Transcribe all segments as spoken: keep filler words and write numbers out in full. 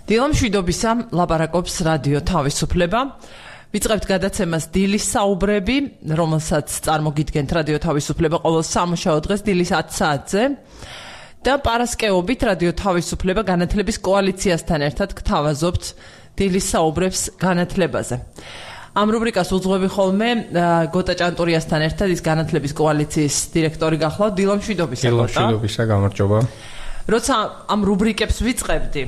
დილამშვიდობისა ლაპარაკობს რადიო თავისუფლება. ვიწყებთ გადაცემას დილის საუბრები, რომელსაც წარმოგიდგენთ რადიო თავისუფლება ყოველ სამუშაო დღეს დილის ათ საათზე. და პარასკევობით რადიო თავისუფლება განათლების კოალიციასთან ერთად გთავაზობთ დილის საუბრებს განათლებაზე. ამ რუბრიკას უძღვები ხოლმე გოტა ჭანტურიასთან ერთად, ის განათლების კოალიციის დირექტორი გახლავთ. დილამშვიდობისა გოტა. დილამშვიდობისა, გამარჯობა. როცა ამ რუბრიკებს ვიწყებდი,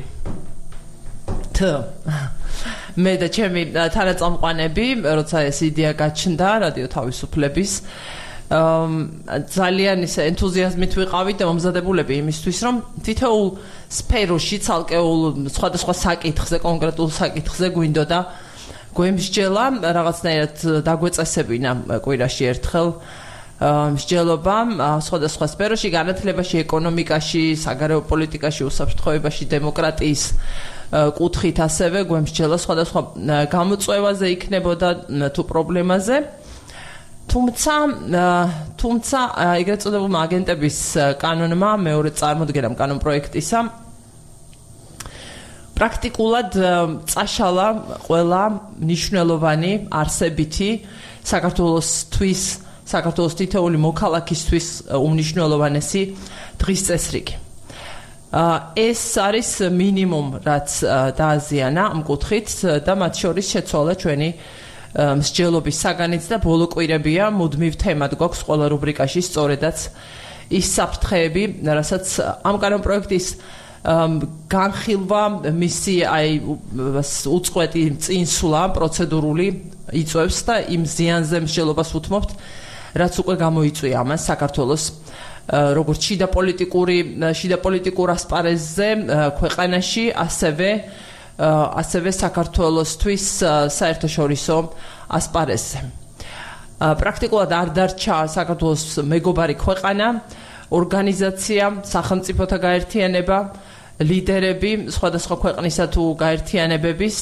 მე და ჩემი თანაწამყვანები, როცა ეს იდეა გაჩნდა რადიო თავისუფლების, ძალიან ისე ენთუზიაზმით ვიყავით და მომზადებულები იმისთვის, რომ თითოეულ სფეროში, ცალკეულ სხვადასხვა საკითხზე, კონკრეტულ საკითხზე გვინდოდა გვემსჯელა, რაღაცნაირად დაგვეწესებინა კვირაში ერთხელ მსჯელობა სხვადასხვა სფეროში, განათლებაში, ეკონომიკაში, საგარეო პოლიტიკაში, უსაფრთხოებაში, დემოკრატიის კუთხით ასევე გვემსჯელა სხვადასხვა გამოწვევაზე იქნებოდა თუ პრობლემაზე. თუმცა თუმცა ეგრეთ წოდებულმა აგენტების კანონმა, მეორე წარმოდგენამ კანონ პროექტისა, პრაქტიკულად წაშალა ყველა მნიშვნელოვანი არსებითი საქართველოსთვის, საქართველოს თითოეული მოქალაქისთვის უმნიშვნელოვანესი დღის წესრიგი. ეს არის მინიმუმ, რაც დააზიანა ამ კუთხით და მათ შორის შეცვალა ჩვენი მსჯელობის საგანიც და ბოლო კვირებია მუდმივ თემად გვაქვს ყველა რუბრიკაში სწორედაც ის საფრთხეები, რასაც ამ კანონ პროექტის განხილვა, მისი აი უწყვეტი წინსვლა პროცედურული იწვევს და იმ ზიანზე მსჯელობას უთმობთ, რაც უკვე გამოიწვია ამას საქართველოს როგორც შიდა პოლიტიკური შიდა პოლიტიკურ ასპარეზზე ქვეყანაში, ასევე ასევე საქართველოსთვის საერთაშორისო ასპარეზზე. პრაქტიკულად არ დარჩა საქართველოს მეგობარი ქვეყანა, ორგანიზაცია, სახელმწიფოთა გაერთიანება, ლიდერები სხვადასხვა ქვეყნისა თუ გაერთიანებების,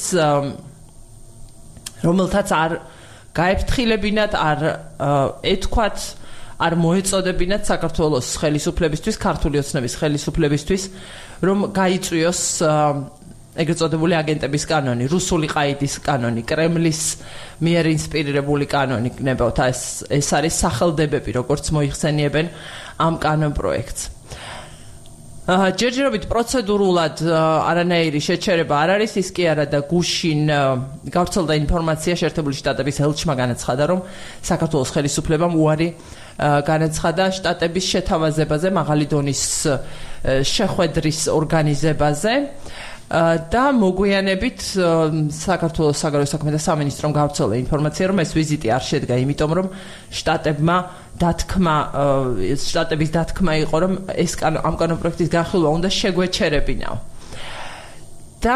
რომელთაც არ გაეფრთხილებინათ, არ ეთქვათ, არ მოეწოდებინათ საქართველოს ხელისუფლებისთვის, ქართული ოცნების ხელისუფლებისთვის, რომ გაიწვიოს ეგრეთ წოდებული აგენტების კანონი, რუსული ყაიდის კანონი, კრემლის მიერ ინსპირირებული კანონი, ნებავთ, ეს ეს არის სახელდებები, როგორც მოიხსენიებენ ამ კანონ პროექტს. ჯერჯერობით პროცედურულად არანაირი შეჩერება არ არის, ის კი არა და გუშინ გავრცელდა ინფორმაცია შეერთებული შტატების ელჩმა განაცხადა, რომ საქართველოს ხელისუფლებამ უარი განაცხადა შტატების შეთავაზებაზე, მაღალი დონის შეხვედრის ორგანიზებაზე და მოგვიანებით საქართველოს საგარეო საქმეთა სამინისტრომ გავრცელა ინფორმაცია, რომ ეს ვიზიტი არ შედგა, იმიტომ რომ შტატებმა დათქმა შტატების დათქმა იყო, რომ ეს ამ კანონ პროექტის განხილვა უნდა შეგვეჩერებინაო. და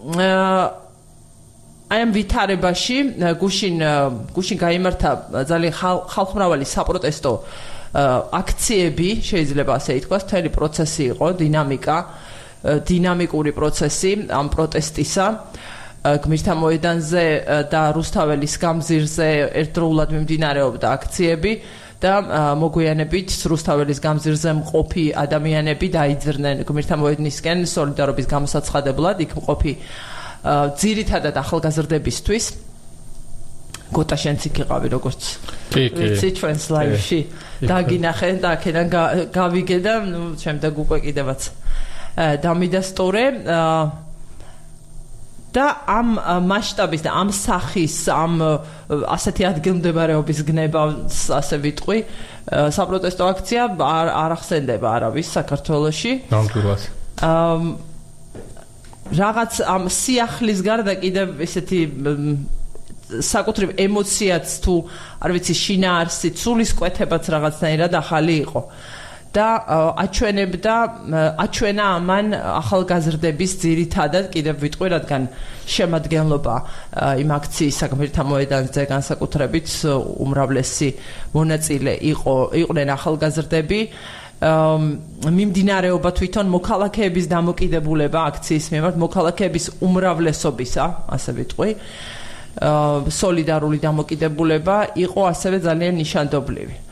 აი ამ ვითარებაში გუშინ გუშინ გაიმართა ძალიან ხალხმრავალი საპროტესტო აქციები, შეიძლება ასე ითქვას, მთელი პროცესი იყო, დინამიკა, დინამიკური პროცესი ამ პროტესტისა. გმირთა მოედანზე და რუსთაველის გამზირზე ერთდროულად მიმდინარეობდა აქციები და მოგვიანებით რუსთაველის გამზირზე მყოფი ადამიანები დაიძრნენ გმირთა მოედნისკენ სოლიდარობის გამოსაცხადებლად, იქ მყოფი ძირითადად ახალგაზრდებისთვის. გოტა შენც იქ იყავი, როგორც ვიცი, ჩვენს ლაივში დაგინახე და აქედან გავიგე და შემდეგ უკვე კიდევაც დამიდასტურე და ამ მასშტაბის და ამ სახის, ამ ასეთი ადგილმდებარეობის გნებას, ასე ვიტყვი, საპროტესტო აქცია არ ახსენდება არავის საქართველოში. ნამდვილად. რაღაც ამ სიახლის გარდა კიდევ ესეთი საკუთრივ ემოციაც თუ არ ვიცი შინაარსით, სულისკვეთებაც რაღაცნაირად ახალი იყო. და აჩვენებდა აჩვენა ამან ახალგაზრდების ძირითადად კიდევ ვიტყვი, რადგან შემადგენლობა იმ აქციის გმირთა მოედანზე განსაკუთრებით უმრავლესი მონაწილე იყო იყვნენ ახალგაზრდები. მიმდინარეობა თვითონ მოქალაქეების დამოკიდებულება აქციის მიმართ, მოქალაქეების უმრავლესობისა, ასე ვიტყვი, სოლიდარული დამოკიდებულება იყო ასევე ძალიან ნიშანდობლივი.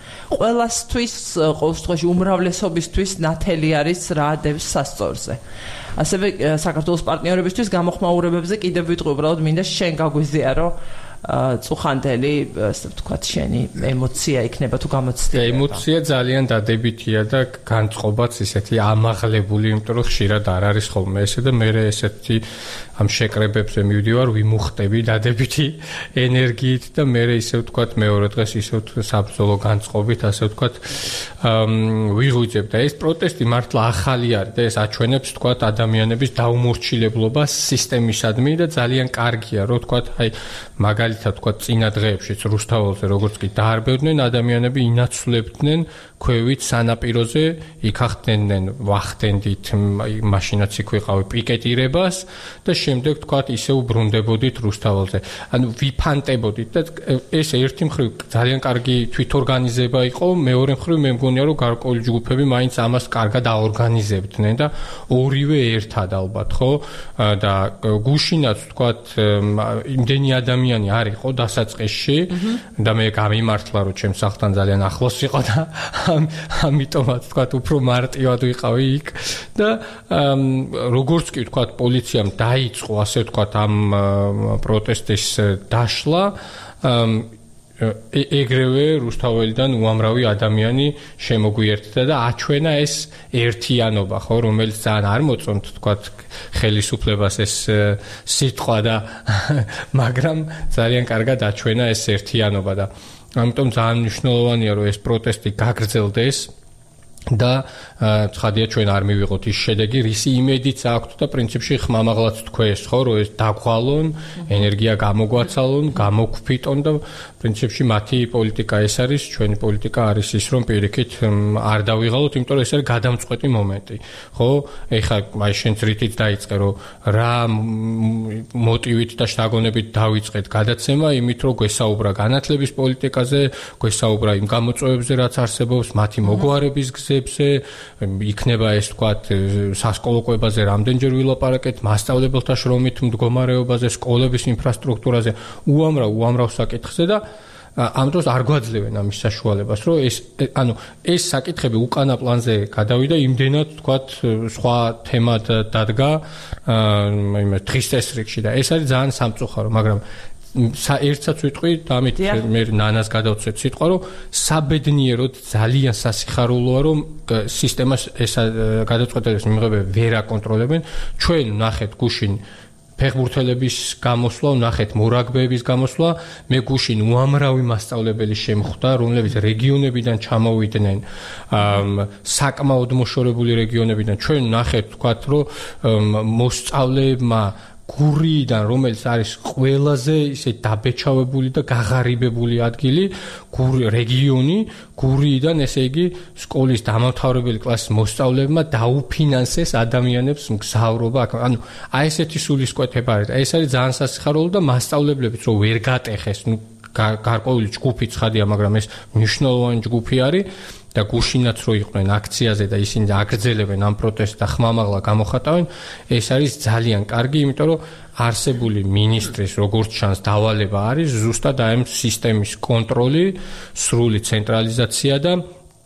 ყველასთვის ყოველ შემთხვევაში უმრავლესობისთვის ნათელი არის რა დევს სასწორზე. ასევე საქართველოს პარტნიორებისთვის გამოხმაურებებზე კიდევ ვიტყვი, უბრალოდ მინდა შენ გაგვიზიარო წუხანდელი, ასე ვთქვათ, შენი ემოცია იქნება თუ გამოცდილება. ემოცია ძალიან დადებითია და განწყობაც ისეთი ამაღლებული, იმიტომ რომ ხშირად არ არის ხოლმე ესე და მე ესეთი ამ შეკრებებზე მივდივარ, ვიმუხტები დადებითი ენერგიით და მე ისე ვთქვათ, მეორე დღეს ისე საბრძოლო განწყობით, ასე ვთქვათ, ვიღვიძებ და ეს პროტესტი მართლა ახალი არის და ეს აჩვენებს, ვთქვათ, ადამიანების დაუმორჩილებლობას სისტემისადმი და ძალიან კარგია, რომ ვთქვათ, აი მაგალითად ვთქვათ, წინა დღეებშიც რუსთაველზე როგორც კი დაარბევდნენ ადამიანები, ინაცვლებდნენ ქვევით სანაპიროზე, იქახდენენ ვახდენდით, მაშინაც იქ ვიყავი პიკეტირებას და შემდეგ ვთქვათ, ისე უბრუნდებოდით რუსთაველზე. ანუ ვიფანტებოდით და ეს ერთი მხრივ ძალიან კარგი თვითორგანიზება იყო, მეორე მხრივ მე მგონია, რომ გარკვეული ჯგუფები მაინც ამას კარგად აორგანიზებდნენ და ორივე ერთად ალბათ, ხო? და გუშინაც ვთქვათ, იმდენი ადამიანი არ იყო დასაწყისში და მე გამიმართლა, რომ ჩემს სახლთან ძალიან ახლოს იყო და ამიტომაც ვთქვათ, უფრო მარტივად ვიყავი იქ და როგორც კი ვთქვათ, პოლიციამ დაიწყო, ასე ვთქვათ, ამ პროტესტის დაშლა, ეგრევე რუსთაველიდან უამრავი ადამიანი შემოგვიერთდა და აჩვენა ეს ერთიანობა, ხო, რომელიც ძალიან არ მოწონთ, ვთქვათ, ხელისუფლებას ეს სიტყვა და მაგრამ ძალიან კარგად აჩვენა ეს ერთიანობა და ამიტომ ძალიან მნიშვნელოვანია, რომ ეს პროტესტი გაგრძელდეს და ცხადია ჩვენ არ მივიღოთ ის შედეგი, რისი იმედიც აქვთ და პრინციპში ხმამაღლაც თქვეს, ხო, რომ ეს დაგვალონ, ენერგია გამოგვაცალონ, გამოგვფიტონ და პრინციპში მათი პოლიტიკა ეს არის, ჩვენი პოლიტიკა არის ის, რომ პირიქით არ დავიღალოთ, იმიტომ რომ ეს არის გადამწყვეტი მომენტი, ხო? ეხლა აი შენც რითიც დაიწყე, რომ რა მოტივით და შთაგონებით დავიწყეთ გადაცემა, იმით რომ გვესაუბრა განათლების პოლიტიკაზე, გვესაუბრა იმ გამოწვევებზე, რაც არსებობს, მათი მოგვარების გზებზე, იქნება ეს ვთქვათ სასკოლო კვებაზე რამდენჯერ ვილაპარაკეთ, მასწავლებელთა შრომით მდგომარეობაზე, სკოლების ინფრასტრუქტურაზე, უამრავ უამრავ საკითხზე და ამ დროს არ გვაძლევენ ამის საშუალებას, რომ ეს ანუ ეს საკითხები უკანა პლანზე გადავიდა, იმდენად ვთქვათ სხვა თემად დადგა იმე დღის წესრიგში და ეს არის ძალიან სამწუხარო, მაგრამ ერთსაც ვიტყვი და ამით მე ნანას გადავცეთ სიტყვა, რომ საბედნიეროდ ძალიან სასიხარულოა, რომ სისტემას ეს გადაწყვეტილების მიღებები ვერ აკონტროლებენ. ჩვენ ნახეთ გუშინ ფეხბურთელების გამოსვლა, ნახეთ მორაგბეების გამოსვლა, მე გუშინ უამრავი მასწავლებელი შემხვდა, რომლებიც რეგიონებიდან ჩამოვიდნენ, საკმაოდ მოშორებული რეგიონებიდან. ჩვენ ნახეთ, ვთქვათ, რომ მოსწავლეებმა გურიიდან, რომელიც არის ყველაზე ისე დაბეჭავებული და გაღარიბებული ადგილი, გური რეგიონი, გურიიდან, ესე იგი, სკოლის დამამთავრებელი კლასის მოსწავლეებმა დაუფინანსეს ადამიანებს მგზავრობა. ანუ აი ესეთი სულისკვეთება არის. ეს არის ძალიან სასიხარულო და მასწავლებლებიც რომ ვერ გატეხეს, ნუ გარკვეული ჯგუფი ცხადია, მაგრამ ეს მნიშვნელოვანი ჯგუფი არის. და გუშინაც რო იყვნენ აქციაზე და ისინი აგრძელებენ ამ პროტესტს და ხმამაღლა გამოხატავენ, ეს არის ძალიან კარგი, იმიტომ რომ არსებული მინისტრის როგორც ჩანს დავალება არის ზუსტად ამ სისტემის კონტროლი, სრული ცენტრალიზაცია და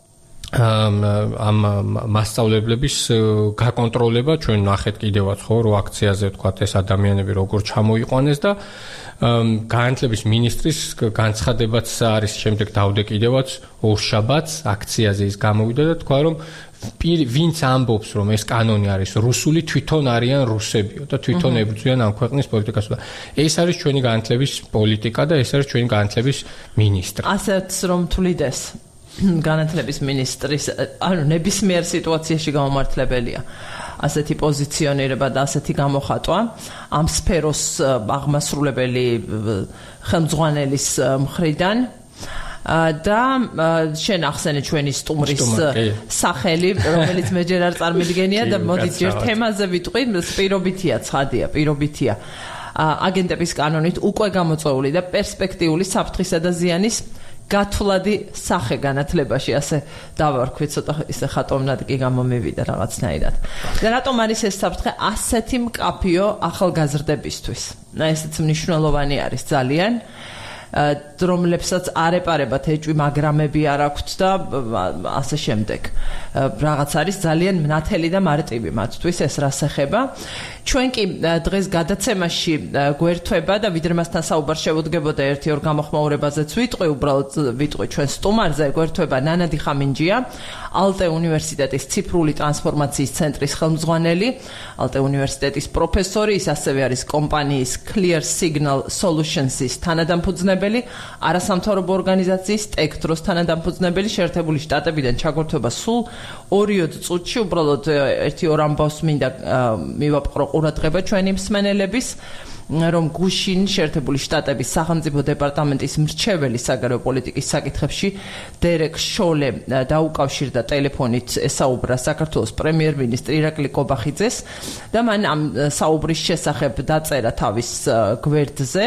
ამ მასწავლებლების გაკონტროლება. ჩვენ ნახეთ კიდევაც ხო, რომ აქციაზე ვთქვათ ეს ადამიანები როგორ ჩამოიყვანეს და განათლების მინისტრის განცხადებაც არის შემდეგ დავდე კიდევაც ორშაბათს აქციაზე ის გამოვიდა და თქვა რომ ვინც ამბობს რომ ეს კანონი არის რუსული, თვითონ არიან რუსებიო და თვითონ ებრძვიან ამ ქვეყნის პოლიტიკას და ეს არის ჩვენი განათლების პოლიტიკა და ეს არის ჩვენი განათლების მინისტრი. ასეც რომ თulides განათლების მინისტრის ანუ ნებისმიერ სიტუაციაში გამომართლებელია ასეთი პოზიციონირება და ასეთი გამოხატვა ამ სფეროს აღმასრულებელი ხელმძღვანელის მხრიდან და შენ ახსენე ჩვენი სტუმრის სახელი, რომელიც მე ჯერ არ წარმოვიდგენია და მოდი ჯერ თემაზე ვიტყვი, პირობითია, ცხადია, პირობითია. აგენტების კანონით უკვე გამოწვეული და პერსპექტიული საფრთხისა და ზიანის გათვლადი სახე განათლებაში, ასე დავარქვი, ცოტა ისე ხატოვნად კი გამომივიდა რაღაცნაირად. და რატომ არის ეს საფრთხე ასეთი მკაფიო ახალგაზრდებისთვის? ესეც მნიშვნელოვანი არის ძალიან. რომლებსაც არ ეპარებათ ეჭვი, მაგრამები არ აქვთ და ასე შემდეგ. რაღაც არის ძალიან მნათელი და მარტივი მათთვის ეს რას ეხება. ჩვენ კი დღეს გადაცემაში გვერთვება და ვიდრე მასთან საუბარ შევუდგებოდა ერთი-ორ გამოხმაურებაზეც ვიტყვი, უბრალოდ ვიტყვი ჩვენ სტუმარზე გვერთვება ნანადი ხამინჯია, ალტე უნივერსიტეტის ციფრული ტრანსფორმაციის ცენტრის ხელმძღვანელი, ალტე უნივერსიტეტის პროფესორი, ის ასევე არის კომპანიის Clear Signal Solutions-ის თანადამფუძნებელი, არასამთავრობო ორგანიზაციის ტექტროს თანადამფუძნებელი, შეერთებული შტატებიდან ჩაგვერთვება სულ ორიოდ წუთში, უბრალოდ ერთი-ორ ამბავს მინდა მივაპყრო ყურადღება ჩვენი მსმენელების, რომ გუშინ შეერთებული შტატების სახელმწიფო დეპარტამენტის მრჩეველი საგარეო პოლიტიკის საკითხებში დერეკ შოლე დაუკავშირდა ტელეფონით ესაუბრა საქართველოს პრემიერ-მინისტრ ირაკლი კობახიძეს და მან ამ საუბრის შესახებ დაწერა თავის გვერდზე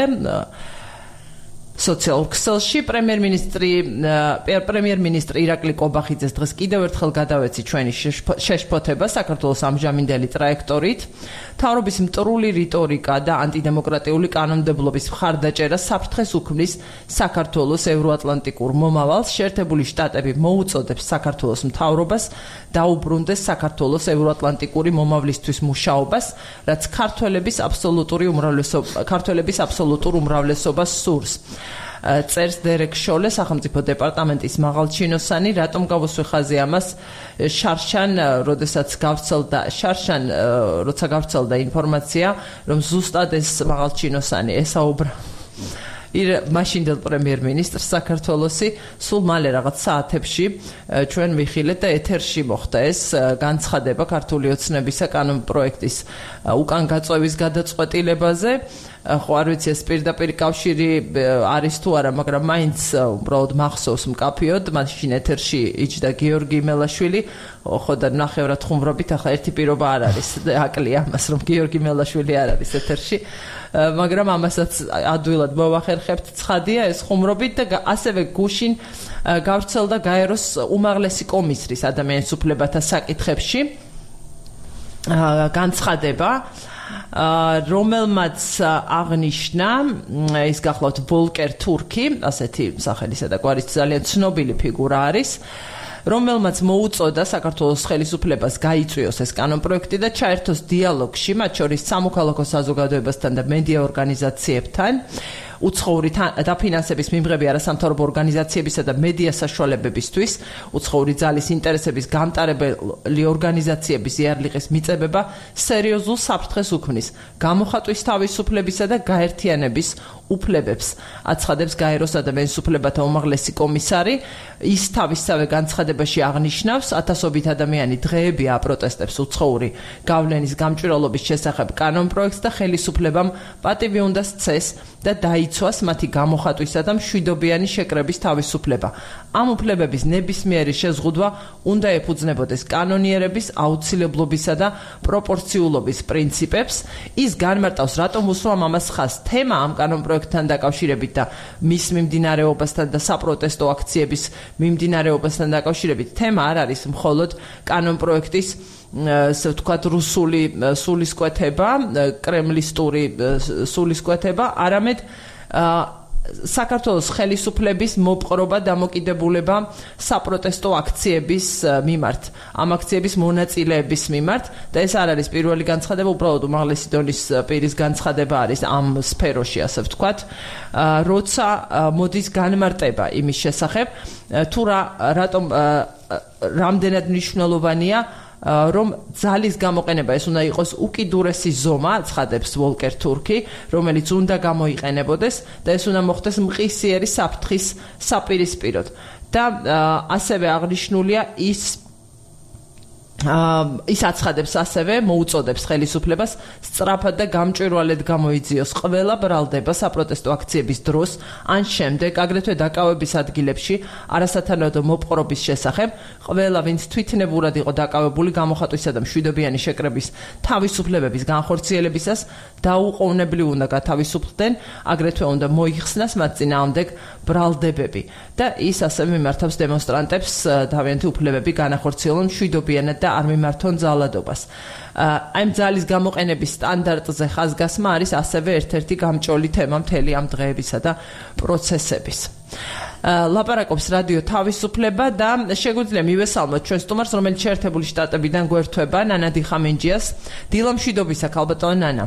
სოციალურ ქსელში. პრემიერ-მინისტრი პრემიერ-მინისტრი ირაკლი კობახიძეს დღეს კიდევ ერთხელ გადავეცი ჩვენი შეშფოთება საქართველოს ამჟამინდელი ტრაექტორით. მთავრობის მტრული რიტორიკა და ანტიდემოკრატიული კანონმდებლობის მხარდაჭერა საფრთხეს უქმნის საქართველოს ევროატლანტიკურ მომავალს. შეერთებული შტატები მოუწოდებს საქართველოს მთავრობას დაუბრუნდეს საქართველოს ევროატლანტიკური მომავლისთვის მუშაობას, რაც ქართველების აბსოლუტური უმრავლესობა ქართველების აბსოლუტურ უმრავლესობას სურს. წერს დერეკ შოლე, სახელმწიფო დეპარტამენტის მაღალჩინოსანი, რატომ გავუსვი ხაზი ამას შარშან, როდესაც გავრცელდა შარშან, როცა გავრცელდა ინფორმაცია, რომ ზუსტად ეს მაღალჩინოსანი ესაუბრა ირ მაშინდელ პრემიერ-მინისტრს საქართველოსი, სულ მალე რაღაც საათებში ჩვენ ვიხილეთ და ეთერში მოხდა ეს განცხადება ქართული ოცნებისა კანონპროექტის უკან გაწევის გადაწყვეტილებაზე. ხო არ ვიცი ეს პირდაპირ კავშირი არის თუ არა, მაგრამ მაინც უბრალოდ მახსოვს მკაფიოდ, მაშინ ეთერში იჯდა გიორგი მელაშვილი, ხო და ნახევრად ხუმრობით, ახლა ერთი პირობა არ არის, აკლია ამას, რომ გიორგი მელაშვილი არ არის ეთერში, მაგრამ ამასაც ადვილად მოვახერხებთ, ცხადია ეს ხუმრობით და ასევე გუშინ გავრცელდა გაეროს უმაღლესი კომისრის ადამიანის უფლებათა საკითხებში განცხადება, რომელმაც აღნიშნა, ის გახლავთ ვოლკერ თურქი, ასეთი სახელისა და გვარის ძალიან ცნობილი ფიგურა არის, რომელმაც მოუწოდა საქართველოს ხელისუფლებას გაიწვიოს ეს კანონპროექტი და ჩაერთოს დიალოგში, მათ შორის სამოქალაქო საზოგადოებასთან და მედია ორგანიზაციებთან. უცხოური დაფინანსების მიმღები არასამთავრობო ორგანიზაციებისა და მედია საშუალებებისთვის, უცხოური ძალის ინტერესების გამტარებელი ორგანიზაციების იარლიყის მიწებება სერიოზულ საფრთხეს უქმნის გამოხატვის თავისუფლებისა და გაერთიანების უფლებებს, აცხადებს გაეროს ადამიანის უფლებათა უმაღლესი კომისარი. ის თავისსავე განცხადებაში აღნიშნავს, ათასობით ადამიანი დღეებია აპროტესტებს უცხოური გავლენის გამჭვირვალობის შესახებ კანონპროექტს და ხელისუფლებამ პატივი უნდა სცეს და დაიცვას მათი გამოხატვისა და მშვიდობიანი შეკრების თავისუფლება. ამ უფლებების ნებისმიერი შეზღუდვა უნდა ეფუძნებოდეს კანონიერების, აუცილებლობისა და პროპორციულობის პრინციპებს. ის განმარტავს, რატომ უსვამ ამას ხაზს თემა ამ კანონპროექტთან დაკავშირებით და მის მიმდინარეობასთან და საპროტესტო აქციების მიმდინარეობასთან დაკავშირებით თემა არ არის მხოლოდ კანონპროექტის ასე ვთქვათ რუსული სულისკვეთება, კრემლისტური სულისკვეთება, არამედ საქართველოს ხელისუფლების მოპყრობა, დამოკიდებულება საპროტესტო აქციების მიმართ, ამ აქციების მონაწილეების მიმართ და ეს არ არის პირველი განცხადება, უბრალოდ უმაღლესი დონის პირის განცხადება არის ამ სფეროში, ასე ვთქვათ, როცა მოდის განმარტება იმის შესახებ, თუ რა რატომ რამდენად მნიშვნელოვანია რომ ძალის გამოყენება ეს უნდა იყოს უკიდურესი ზომა, ცხადებს ვოლკერ თურქი, რომელიც უნდა გამოიყენებოდეს და ეს უნდა მოხდეს მყისიერი საფრთხის საპირისპიროდ. და ასევე აღნიშნულია ის ის აცხადებს ასევე მოუწოდებს ხელისუფლებას სწრაფად და გამჭვირვალედ გამოიძიოს ყველა ბრალდება საპროტესტო აქციების დროს ან შემდეგ, აგრეთვე დაკავების ადგილებში არასათანადო მოპყრობის შესახებ, ყველა ვინც თვითნებურად იყო დაკავებული გამოხატვისა და მშვიდობიანი შეკრების თავისუფლებების განხორციელებისას, დაუყოვნებლივ უნდა გათავისუფლდნენ, აგრეთვე უნდა მოიხსნას მათ წინააღმდეგ ბრალდებები და ის ასევე მიმართავს დემონსტრანტებს თავიანთი უფლებები განახორციელონ მშვიდობიანად და არ მიმართონ ძალადობას. აი ამ ძალის გამოყენების სტანდარტზე ხაზგასმა არის ასევე ერთ-ერთი გამჭოლი თემა მთელი ამ დღეებისა და პროცესების. ლაპარაკობს რადიო თავისუფლება და შეგვიძლია მივესალმოთ ჩვენ სტუმარს, რომელიც შეერთებული შტატებიდან გვერდება, ნანა დიხამინჯიას. დილა მშვიდობისა, ქალბატონო ნანა.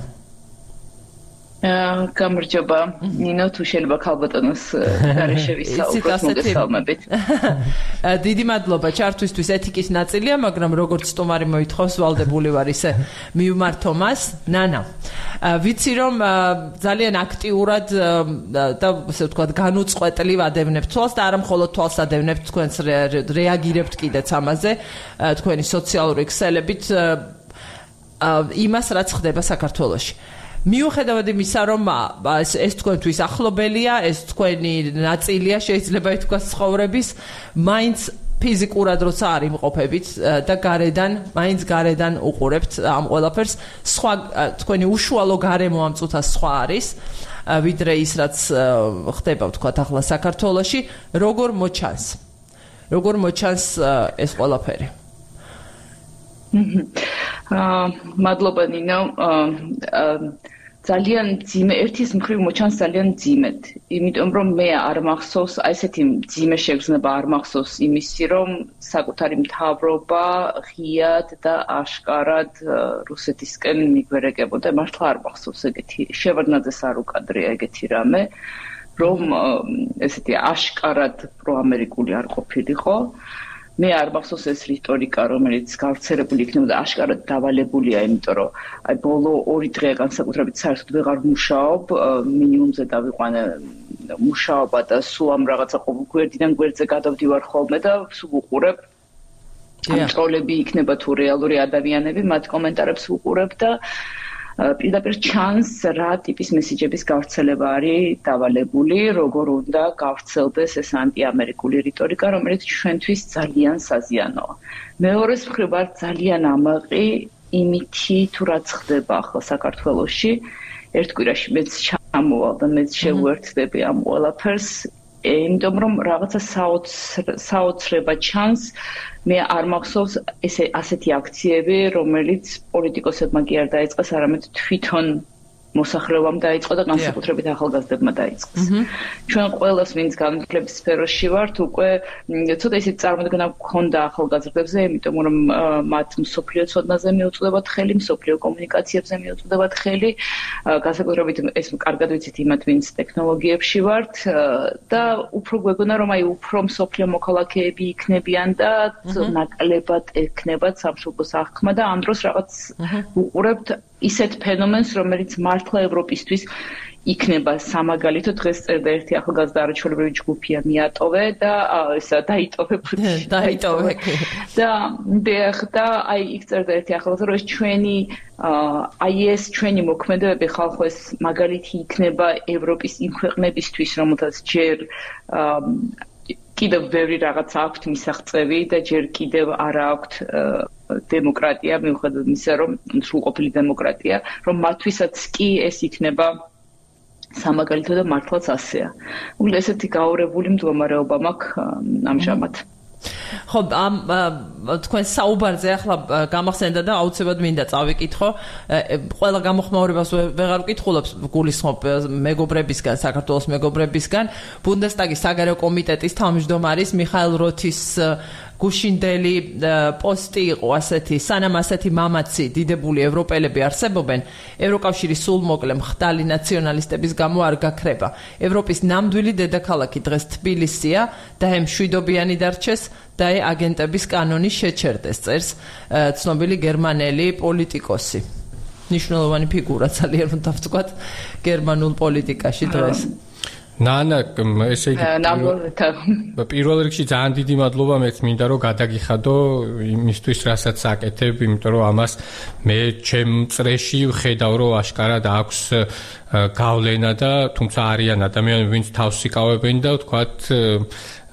გამარჯობა, ნინო, თუ შეიძლება ქალბატონოს გარეშე ვისაუბროთ მოგესალმებით. დიდი მადლობა ჩართვისთვის, ეთიკის ნაწილია, მაგრამ როგორც სტუმარი მოითხოვს, ვალდებული ვარ ისე მივმართო მას. ნანა, ვიცი რომ ძალიან აქტიურად და ასე ვთქვათ, განუწყვეტლივ ადევნებთ თვალს და არა მხოლოდ თვალს ადევნებთ, თქვენს რეაგირებთ კიდეც ამაზე, თქვენი სოციალური ქსელებით იმას, რაც ხდება საქართველოში. მიუხედავად იმისა, რომ ეს თქვენთვის ახლობელია, ეს თქვენი ნაწილია, შეიძლება ითქვას ცხოვრების, მაინც ფიზიკურად როცა არ იმყოფებით და გარედან, მაინც გარედან უყურებთ ამ ყველაფერს, სხვა თქვენი უშუალო გარემო ამ წუთას სხვა არის, ვიდრე ის, რაც ხდება, ვთქვათ, ახლა საქართველოში, როგორ მოჩანს? როგორ მოჩანს ეს ყველაფერი? მადლობა ნინო. ძალიან ძიმე, ერთის მხრივ მოჩანს ძალიან ძიმედ, იმიტომ რომ მე არ მახსოვს, აი ესეთი ძიმე შეგრძნება არ მახსოვს იმისი, რომ საკუთარი მთავრობა ღიად და აშკარად რუსეთისკენ მიგვერეგებოდა, მართლა არ მახსოვს ეგეთი, შევარდნაძეს არ უკადრია ეგეთი რამე, რომ ესეთი აშკარად პროამერიკული არ ყოფილიყო. მე არ მახსოვს ეს რიტორიკა, რომელიც გავრცელებული იქნებოდა აშკარად დავალებულია, იმიტომ რომ აი ბოლო ორი დღე განსაკუთრებით საერთოდ ვეღარ მუშაობ, მინიმუმზე დავიყვანე მუშაობა და სულ ამ რაღაცა გვერდიდან გვერდზე გადავდივარ ხოლმე და სულ ვუყურებ. ამ ტროლები იქნება თუ რეალური ადამიანები, მათ კომენტარებს ვუყურებ და პირდაპირ ჩანს რა ტიპის მესიჯების გავრცელება არის დავალებული, როგორ უნდა გავრცელდეს ეს ანტიამერიკული რიტორიკა, რომელიც ჩვენთვის ძალიან საზიანოა. მეორეს მხრივ არ ძალიან ამაყი იმითი თუ რაც ხდება ახლა საქართველოში, ერთ კვირაში მეც ჩამოვალ და მეც შევუერთდები ამ ყველაფერს, იმიტომ რომ რაღაცა საოცრება ჩანს. მე არ მახსოვს ესე ასეთი აქციები, რომელიც პოლიტიკოსებმა კი არ დაიწყეს, არამედ თვითონ მოსახლეობამ დაიწყო და განსაკუთრებით ახალგაზრდებმა დაიწყეს. ჩვენ ყველას, ვინც განათლების სფეროში ვართ, უკვე ცოტა ისეთი წარმოდგენა გვქონდა ახალგაზრდებზე, იმიტომ რომ მათ მსოფლიო ცოდნაზე მიუწვდებათ ხელი, მსოფლიო კომუნიკაციებზე მიუწვდებათ ხელი, განსაკუთრებით ეს კარგად ვიცით იმათ, ვინც ტექნოლოგიებში ვართ და უფრო გვეგონა, რომ აი უფრო მსოფლიო მოქალაქეები იქნებიან და ნაკლებად ექნებათ სამშობლოს აღქმა და ამ დროს რაღაც უყურებთ ისეთ ფენომენს, რომელიც მართლა ევროპისთვის იქნება სამაგალითო. დღეს წერდა ერთი ახალგაზრდა არაჩვეულებრივი ჯგუფია მიატოვე და ესა დაიტოვე დაიტოვე და და აი იქ წერდა ერთი ახალგაზრდა, რომ ეს ჩვენი აი ეს ჩვენი მოქმედებები ხალხო ეს მაგალითი იქნება ევროპის იმ ქვეყნებისთვის, რომელთაც ჯერ კიდევ ბევრი რაღაც აქვთ მისაღწევი და ჯერ კიდევ არ აქვთ დემოკრატია, მიუხედავად იმისა, რომ სრულყოფილი დემოკრატია, რომ მათთვისაც კი ეს იქნება სამაგალითო და მართლაც ასეა. უბრალოდ ესეთი გაურებული მდგომარეობა მაქვს ამჟამად. ხო, ამ თქვენ საუბარზე ახლა გამახსენდა და აუცილებლად მინდა წავიკითხო. ყველა გამოხმაურებას ვეღარ ვკითხულობ, გულისხმობ მეგობრებისგან, საქართველოს მეგობრებისგან. ბუნდესტაგის საგარეო კომიტეტის თავმჯდომარის მიხაილ როთის გუშინდელი პოსტი იყო ასეთი, სანამ ასეთი მამაცი დიდებული ევროპელები არსებობენ, ევროკავშირის სულმოკლე მხდალი ნაციონალისტების გამო არ გაქრება. ევროპის ნამდვილი დედაქალაქი დღეს თბილისია და მშვიდობიანი დარჩეს და აგენტების კანონი შეჩერდეს, წერს ცნობილი გერმანელი პოლიტიკოსი. ნიშნულოვანი ფიგურა ძალიან უნდა ვთქვათ გერმანულ პოლიტიკაში დღეს. ნანა, ესე იგი პირველ რიგში ძალიან დიდი მადლობა, მეც მინდა რომ გადაგიხადო იმისთვის, რასაც აკეთებ, იმიტომ რომ ამას მე ჩემ წრეში ვხედავ, რომ აშკარად აქვს გავლენა და თუმცა არიან ადამიანები, ვინც თავს იკავებენ და ვთქვათ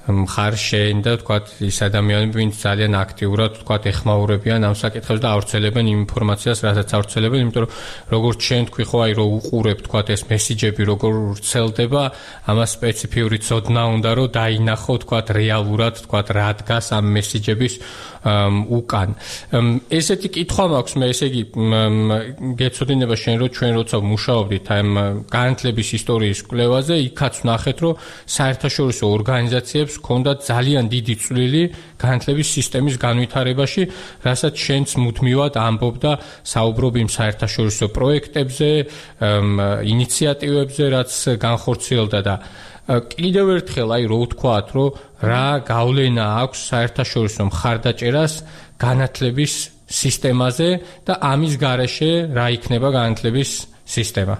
მხარს შეენდა თქვათ ის ადამიანები, ვინც ძალიან აქტიურად თქვათ ეხმაურებიან ამ საკითხებს და ავრცელებენ იმ ინფორმაციას, რასაც ავრცელებენ, იმიტომ რომ როგორც შენ თქვი ხო, აი რომ უყურებ თქვათ ეს მესიჯები როგორ ვრცელდება, ამას სპეციფიური ცოდნა უნდა რომ დაინახო თქვათ რეალურად თქვათ რა დგას ამ მესიჯების უკან. ესეთი კითხვა მაქვს მე, ესე იგი გეცოდინება შენ რომ ჩვენ როცა მუშაობდით ამ განათლების ისტორიის კვლევაზე, იქაც ვნახეთ რომ საერთაშორისო ორგანიზაციებს ჰქონდათ ძალიან დიდი წვლილი განათლების სისტემის განვითარებაში, რასაც შენც მუდმივად ამბობ და საუბრობ იმ საერთაშორისო პროექტებზე, ინიციატივებზე, რაც განხორციელდა და კიდევ ერთხელ აი რო ვთქვათ, რომ რა გავლენა აქვს საერთაშორისო მხარდაჭერას განათლების სისტემაზე და ამის გარეშე რა იქნება განათლების სისტემა.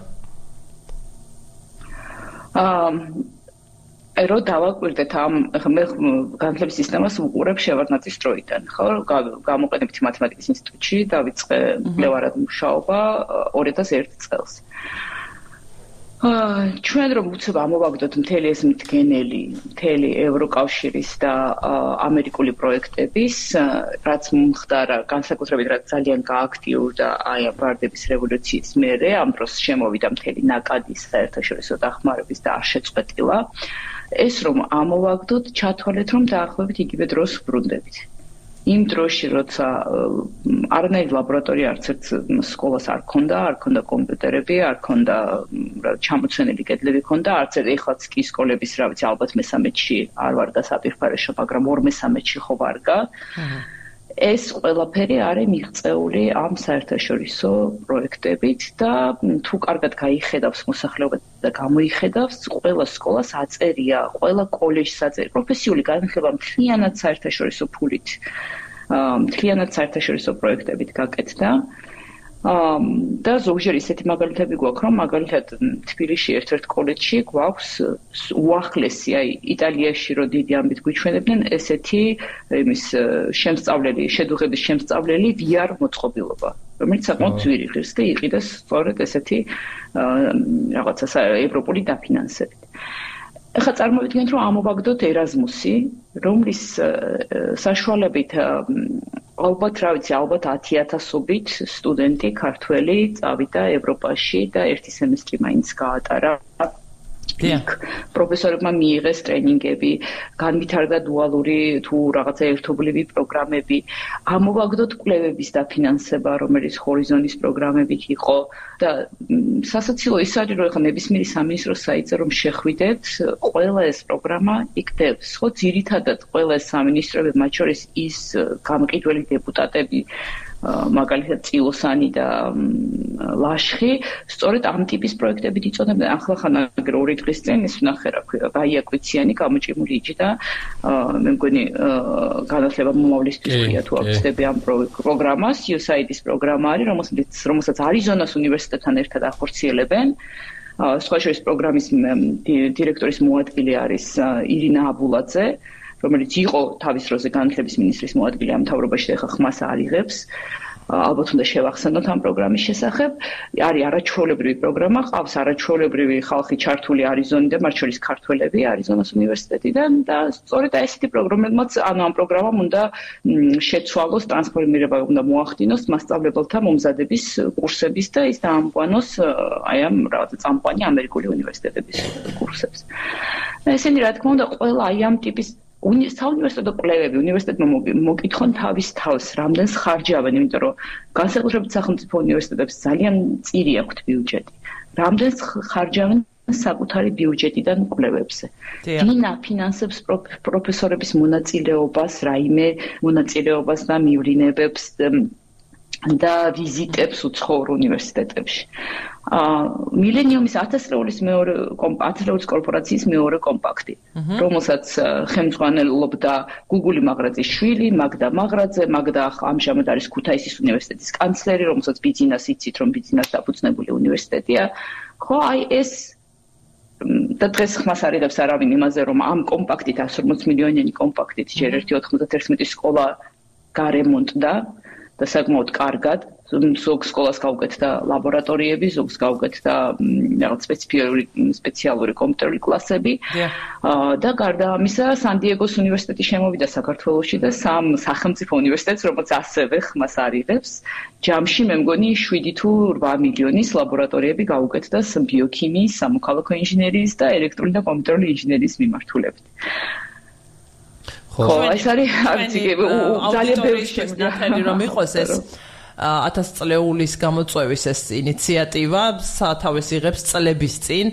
აა რო დავაკვირდეთ ამ მე განათლების სისტემას უყურებ შევარდნაძის დროიდან, ხო? გამოყენებთ მათემატიკის ინსტიტუტში დავიწყე კვლევარად მუშაობა ორი ათას ერთი წელს. ჩვენ რომ უცებ ამოვაგდოთ მთელი ეს მდგენელი, მთელი ევროკავშირის და ამერიკული პროექტების, რაც მომხდარა განსაკუთრებით რაც ძალიან გააქტიურდა აი ამ ვარდების რევოლუციის მერე, ამ დროს შემოვიდა მთელი ნაკადი საერთაშორისო დახმარების და არ შეწყვეტილა. ეს რომ ამოვაგდოთ, ჩათვალეთ რომ დაახლოებით იგივე დროს ვბრუნდებით. იმ დროში, როცა არანაირი ლაბორატორია არც ერთ სკოლას არ ქონდა, არ ქონდა კომპიუტერები, არ ქონდა ჩამოცვენილი კედლები ქონდა, არც ერთ ეხლაც კი სკოლების, რა ვიცი, ალბათ მესამედში არ ვარ დასაპირფარეშო, მაგრამ ორ მესამედში ხო ვარგა. ეს ყველაფერი არის მიღწეული ამ საერთაშორისო პროექტებით და თუ კარგად გაიხედავს მოსახლეობა და გამოიხედავს, ყველა სკოლას აწერია, ყველა კოლეჯს აწერია პროფესიული განათლება მთლიანად საერთაშორისო ფულით, მთლიანად საერთაშორისო პროექტებით გაკეთდა. და ზოგჯერ ისეთი მაგალითები გვაქვს, რომ მაგალითად თბილისში ერთ-ერთ კოლეჯში გვაქვს უახლესი, აი იტალიაში რო დიდი ამბით გვიჩვენებდნენ ესეთი იმის შემსწავლელი, შედუღების შემსწავლელი ვი არ მოწყობილობა, რომელიც საკმაოდ ძვირი ღირს და იყიდეს სწორედ ესეთი რაღაცა ევროპული დაფინანსებით. ეხლა წარმოვიდგინეთ, რომ ამოვაგდოთ ერაზმუსი, რომლის საშუალებით ალბათ, რა ვიცი, ალბათ ათი ათასობით სტუდენტი ქართველი წავიდა ევროპაში და ერთი სემესტრი მაინც გაატარა. იქ პროფესორებმა მიიღეს ტრენინგები, განვითარდა დუალური თუ რაღაცა ერთობლივი პროგრამები, ამოვაგდოთ კვლევების დაფინანსება, რომელიც ჰორიზონის პროგრამებით იყო და სასაცილო ის არის, რომ ეხლა ნებისმიერი სამინისტროს საიტზე რომ შეხვიდეთ, ყველა ეს პროგრამა იქნებს, ხო, ძირითადად ყველა ეს სამინისტროები, მათ შორის ის გამყიდველი დეპუტატები, მაგალითად წილოსანი და ლაშხი, სწორედ ამ ტიპის პროექტებით იწოდებდნენ. ახლა ხან ორი დღის წინ ის ვნახე, რა ქვია, გაია კვიციანი გამოჭიმული იჯდა, მე მგონი განათლება მომავლისთვის ქვია თუ აღწევი ამ პროგრამას, იუ ეს აი დი-ის პროგრამა არის, რომელსაც რომელსაც არიზონას უნივერსიტეტთან ერთად ახორციელებენ. სხვა შორის პროგრამის დირექტორის მოადგილე არის ირინა აბულაძე, რომელიც იყო თავის დროზე განათლების მინისტრის მოადგილე ამ მთავრობაში და ახლა ხმას არ იღებს. ალბათ უნდა შევახსენოთ ამ პროგრამის შესახებ. არის არაჩვეულებრივი პროგრამა, ყავს არაჩვეულებრივი ხალხი ჩართული არიზონიდან, მათ შორის ქართველები არიზონას უნივერსიტეტიდან და სწორედ ესეთი პროგრამებმაც, ანუ ამ პროგრამამ უნდა შეცვალოს, ტრანსფორმირება უნდა მოახდინოს მასწავლებელთა მომზადების კურსების და ის დაამკვანოს აი ამ რაღაცა წამყვანი ამერიკული უნივერსიტეტების კურსებს. ესენი რა თქმა უნდა ყველა აი ამ ტიპის საუნივერსიტეტო კვლევები უნივერსიტეტმა მოკითხონ თავის თავს, რამდენს ხარჯავენ, იმიტომ რომ განსაკუთრებით სახელმწიფო უნივერსიტეტებს ძალიან წირი აქვთ ბიუჯეტი. რამდენს ხარჯავენ საკუთარი ბიუჯეტიდან კვლევებზე. ვინ აფინანსებს პროფესორების მონაწილეობას, რაიმე მონაწილეობას და მივლინებებს და ვიზიტებს უცხოურ უნივერსიტეტებში. მილენიუმის ათასწლეულის მეორე ათასწლეულის კორპორაციის მეორე კომპაქტი, რომელსაც ხელმძღვანელობდა გუგული მაღრაძის შვილი, მაგდა მაღრაძე, მაგდა ამჟამად არის ქუთაისის უნივერსიტეტის კანცლერი, რომელსაც ბიძინას იცით, რომ ბიძინას დაფუძნებული უნივერსიტეტია. ხო, აი ეს და დღეს ხმას არ იღებს არავინ იმაზე, რომ ამ კომპაქტით εκατი ორმოცი მილიონიანი კომპაქტით ჯერ ერთი ოთხმოცდათერთმეტი სკოლა გარემონტდა და საკმაოდ კარგად. ზოგ სკოლას გაუკეთდა ლაბორატორიები, ზოგს გაუკეთდა რაღაც სპეციფიკური სპეციალური კომპიუტერული კლასები. და გარდა ამისა, სან-დიეგოს უნივერსიტეტი შემოვიდა საქართველოში და სამ სახელმწიფო უნივერსიტეტს, რომელიც ასევე ხმას არიღებს, ჯამში მე მგონი შვიდი თუ რვა მილიონის ლაბორატორიები გაუკეთდა ბიოქიმიის, სამოქალაქო ინჟინერიის და ელექტრონული და კომპიუტერული ინჟინერიის მიმართულებით. ხო, ეს არის ძალიან ბევრი შემთხვევა რომ იყოს ეს ათას წლეულის გამოწვევის ეს ინიციატივა სათავეს იღებს წლების წინ